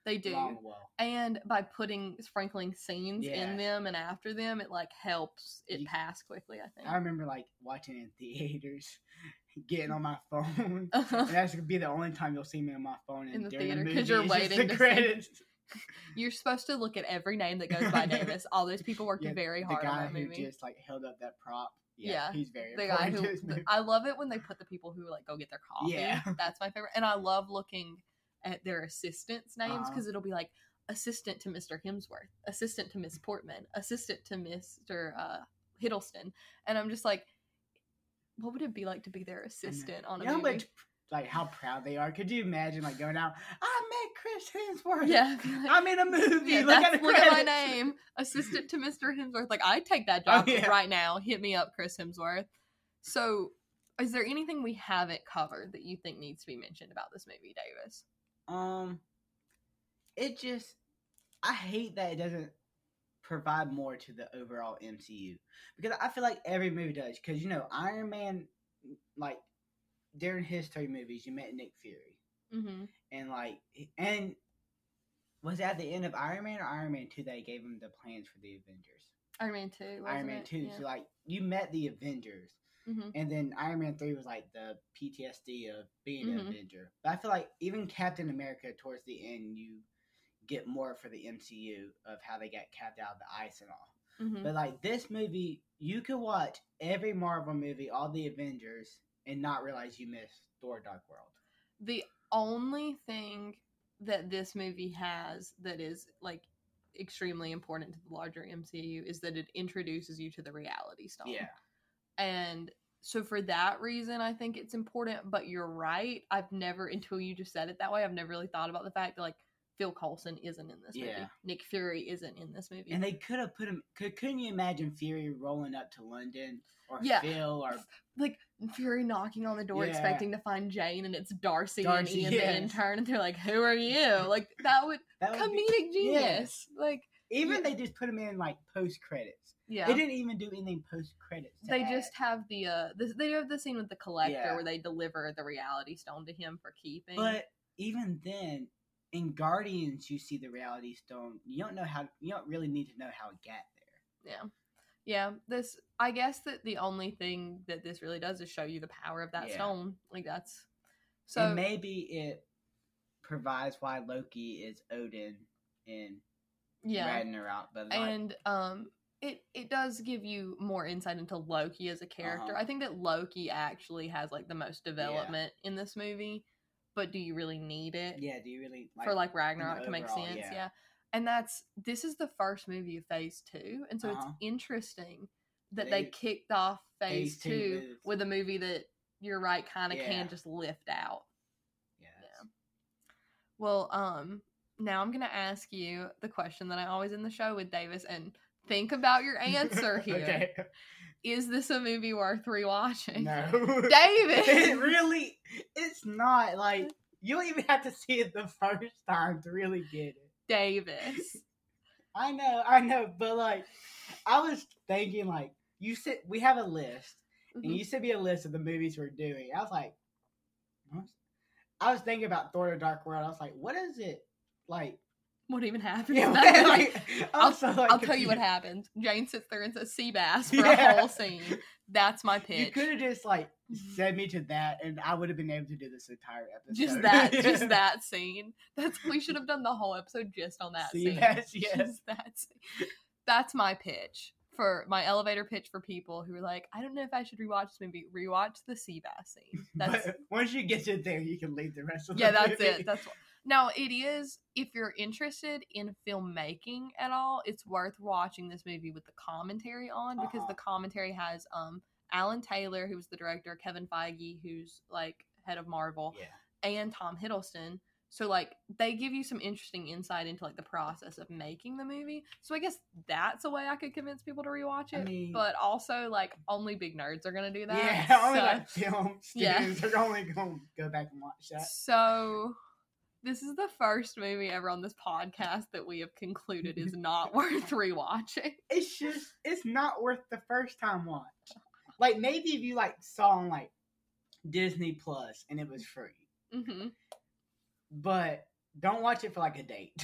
They do. along well. And by putting sprinkling scenes Yeah. in them and after them, it like helps it You- pass quickly, I think. I remember like watching it in theaters, getting on my phone. Uh-huh. And that's gonna be the only time you'll see me on my phone In the during theater, 'cause movie. you're It's just waiting the to see- credits. You're supposed to look at every name that goes by Davis. All those people worked Yeah, very hard the guy on that who maybe. just like held up that prop. Yeah, Yeah, he's very The guy important who to this movie. I love it when they put the people who like go get their coffee. Yeah. That's my favorite. And I love looking at their assistants' names Uh-huh. because it'll be like assistant to Mister Hemsworth, assistant to Miss Portman, assistant to Mister Uh, Hiddleston, and I'm just like, what would it be like to be their assistant on a You know how movie? much, like how proud they are? Could you imagine like going out? I met Chris Hemsworth. Yeah, I'm in a movie. Yeah, look that's, at the look at my credits. name, assistant to Mister Hemsworth. Like, I'd take that job Oh, yeah. right now. Hit me up, Chris Hemsworth. So, is there anything we haven't covered that you think needs to be mentioned about this movie, Davis? Um, it just, I hate that it doesn't provide more to the overall M C U because I feel like every movie does. Because you know, Iron Man, like during his three movies, you met Nick Fury, Mm-hmm. and like, and was it at the end of Iron Man or Iron Man two that he gave him the plans for the Avengers? Iron Man two, wasn't Iron Man it? two. Yeah. So like, you met the Avengers. Mm-hmm. And then Iron Man three was like the P T S D of being Mhm. an Avenger. But I feel like even Captain America, towards the end, you get more for the M C U of how they got capped out of the ice and all. Mm-hmm. But like this movie, you could watch every Marvel movie, all the Avengers, and not realize you missed Thor: Dark World. The only thing that this movie has that is like extremely important to the larger M C U is that it introduces you to the Reality Stone. Yeah. And so for that reason, I think it's important. But you're right. I've never, until you just said it that way, I've never really thought about the fact that like Phil Coulson isn't in this movie. Yeah. Nick Fury isn't in this movie. And they could have put him. Could, couldn't you imagine Fury rolling up to London or Yeah. Phil or like Fury knocking on the door Yeah. expecting to find Jane, and it's Darcy, Darcy, and Ian yes. the intern, and they're like, "Who are you?" Like that would that would be- comedic genius. Yes. Like Even Yeah. they just put him in like post credits. yeah, They didn't even do anything post credits. they just have the uh, this, they have the scene with the collector Yeah. where they deliver the Reality Stone to him for keeping. But even then, in Guardians, you see the Reality Stone. You don't know how. You don't really need to know how it got there. yeah, yeah. This I guess that the only thing that this really does is show you the power of that Yeah. stone. Like that's So so and maybe it provides why Loki is Odin in yeah. Ragnarok, but not, And um it it does give you more insight into Loki as a character. Uh-huh. I think that Loki actually has like the most development in this movie, but do you really need it yeah. Do you really like, for like Ragnarok to make overall, sense? Yeah. yeah. And that's this is the first movie of Phase Two, and so Uh-huh. it's interesting that they, They- kicked off Phase, Phase two Two with- with a movie that you're right kind of Yeah. can just lift out. Yeah. Yeah. Well, um, now I'm gonna ask you the question that I always end the show with, Davis, and think about your answer here. Okay. Is this a movie worth rewatching? No. David! It really, it's not. Like, you don't even have to see it the first time to really get it. Davis. I know, I know, but like, I was thinking, like, you said, we have a list, and Mhm. you sent me a list of the movies we're doing. I was like, what? I was thinking about Thor: The Dark World. I was like, what is it? Like, What even happened? yeah, in that like, movie? I I'll, was so, like, I'll tell you what confused. happened. Jane sits there and says sea bass for Yeah. a whole scene. That's my You pitch. could have just like Mhm. sent me to that, and I would have been able to do this entire episode. Just that, just that scene. That's we should have done the whole episode just on that Sea scene. bass, yes. Just that scene. That's my pitch for my elevator pitch for people who are like, I don't know if I should rewatch this movie. Rewatch the sea bass scene. That's But once you get to there, you can leave the rest of the yeah, that's movie. it. That's what. Now it is. If you're interested in filmmaking at all, it's worth watching this movie with the commentary on because Uh-huh. the commentary has um Alan Taylor, who's the director, Kevin Feige, who's like head of Marvel, Yeah. and Tom Hiddleston. So like they give you some interesting insight into like the process of making the movie. So I guess that's a way I could convince people to rewatch it. I mean- but also like only big nerds are gonna do that. Yeah, only so, like film Yeah. studios are only going to go back and watch that. so this is the first movie ever on this podcast that we have concluded is not worth rewatching. It's just, it's not worth the first time watch. Like, maybe if you, like, saw on, like, Disney Plus and it was free. hmm But don't watch it for like a date.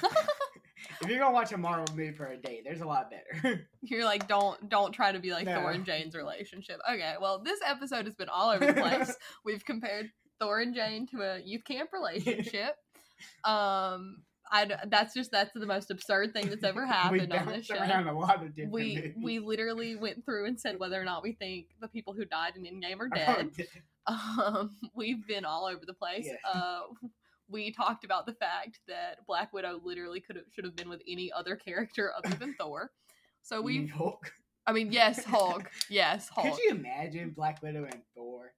If you're gonna watch a Marvel movie for a date, there's a lot better. You're like, don't don't try to be like No. Thor and Jane's relationship. Okay, well, this episode has been all over the place. We've compared Thor and Jane to a youth camp relationship. Um, I that's just that's the most absurd thing that's ever happened we on this show. around a lot of different We movies. we literally went through and said whether or not we think the people who died in Endgame are Oh, dead. yeah. Um, we've been all over the place. Yeah. Uh, we talked about the fact that Black Widow literally could have should have been with any other character other than Thor. So You we, mean Hulk. I mean, yes, Hulk, yes, Hulk. Could you imagine Black Widow and Thor?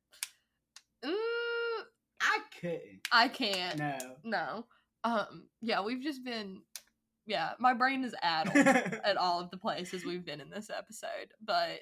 Uh, I couldn't. I can't. No. No. Um. Yeah, we've just been. Yeah, my brain is addled at all of the places we've been in this episode, but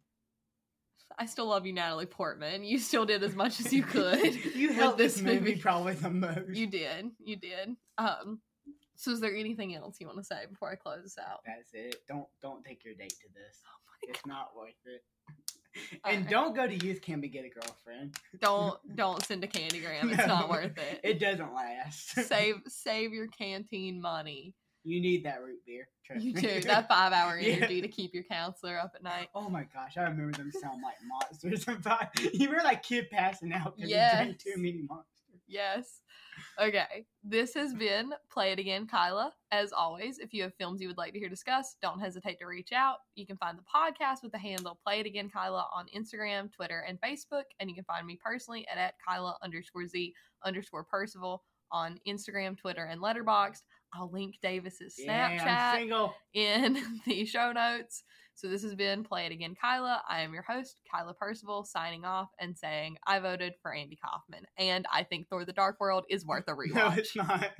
I still love you, Natalie Portman. You still did as much as you could. You with helped this movie probably the most. You did. You did. Um. So, is there anything else you want to say before I close this out? That's it. Don't don't take your date to this. Oh my It's not worth it. All And right. don't go to youth camp and get a girlfriend. Don't don't send a candygram. It's No, not worth it. It doesn't last. Save save your canteen money. You need that root beer. Trust You me. do that five hour Yeah. energy to keep your counselor up at night. Oh my gosh, I remember them sound like monsters. Sometimes you were like kid passing out because Yes. you drank too many monsters. Yes. Okay. This has been Play It Again, Kyla. As always, if you have films you would like to hear discussed, don't hesitate to reach out. You can find the podcast with the handle Play It Again, Kyla on Instagram, Twitter, and Facebook. And you can find me personally at, at Kyla underscore Z underscore Percival on Instagram, Twitter, and Letterboxd. I'll link Davis's Yeah, I'm Snapchat single. in the show notes. So this has been Play It Again, Kyla. I am your host, Kyla Percival, signing off and saying I voted for Andy Kaufman. And I think Thor the Dark World is worth a rewatch. No, it's not.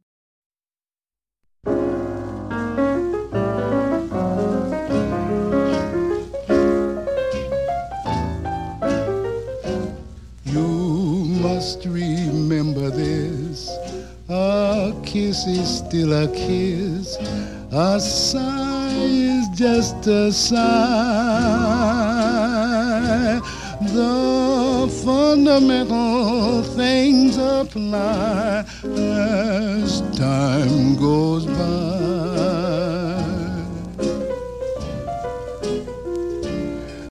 You must remember this. A kiss is still a kiss. A sigh is just a sigh. The fundamental things apply as time goes